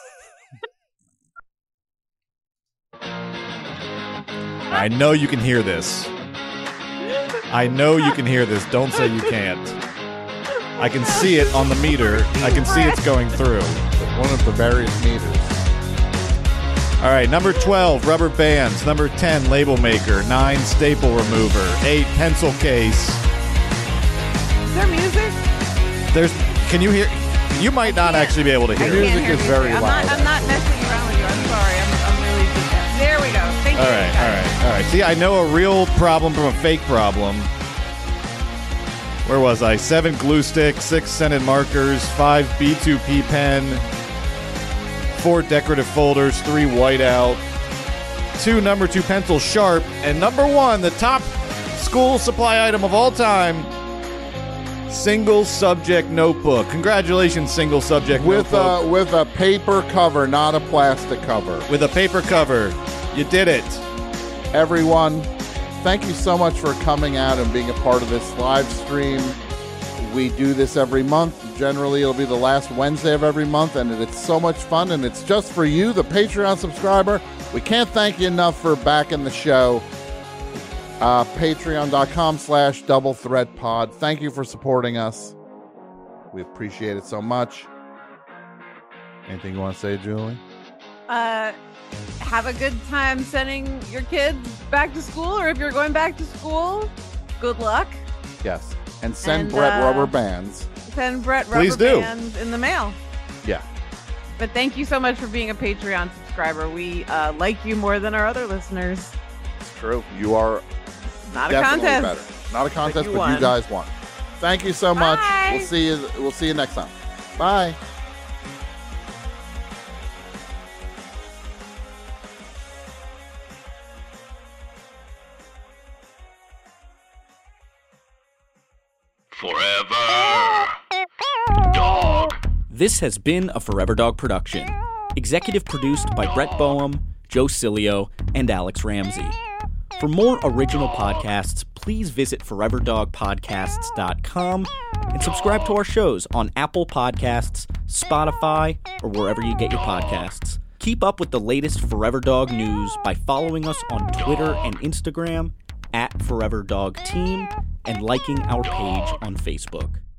I know you can hear this. I know you can hear this. Don't say you can't. I can see it on the meter. I can see it's going through. One of the various meters. All right, number twelve, rubber bands. Number ten, label maker. Nine, staple remover. Eight, pencil case. Is there music? There's. Can you hear? You might not actually be able to I hear. can't music hear is music. very I'm loud, Not, I'm not actually. messing around with you. I'm sorry. I'm, I'm really just, there we go. Thank you. All right, all right, all right. See, I know a real problem from a fake problem. Where was I? Seven glue sticks, six scented markers, five B two P pen, four decorative folders, three whiteout, two number two pencil sharp, and number one, the top school supply item of all time, Single subject notebook. Congratulations, single subject with notebook. a with a paper cover, not a plastic cover. With a paper cover. You did it. Everyone, thank you so much for coming out and being a part of this live stream. We do this every month. Generally, it'll be the last Wednesday of every month, and it's so much fun, and it's just for you, the Patreon subscriber. We can't thank you enough for backing the show. Uh, Patreon.com slash Double Threat Pod. Thank you for supporting us. We appreciate it so much. Anything you want to say, Julie? Uh, have a good time sending your kids back to school, or if you're going back to school, good luck. Yes. And send And, Brett uh, rubber bands. Send Brett rubber Please do. bands in the mail. Yeah. But thank you so much for being a Patreon subscriber. We uh, like you more than our other listeners. It's true. You are Not a definitely contest. better. Not a contest, you but won. you guys won. Thank you so much. Bye. We'll see you. We'll see you next time. Bye. Forever Dog. This has been a Forever Dog production. Executive produced by Brett Boehm, Joe Cilio, and Alex Ramsey. For more original podcasts, please visit forever dog podcasts dot com and subscribe to our shows on Apple Podcasts, Spotify, or wherever you get your podcasts. Keep up with the latest Forever Dog news by following us on Twitter and Instagram at Forever Dog Team and liking our page on Facebook.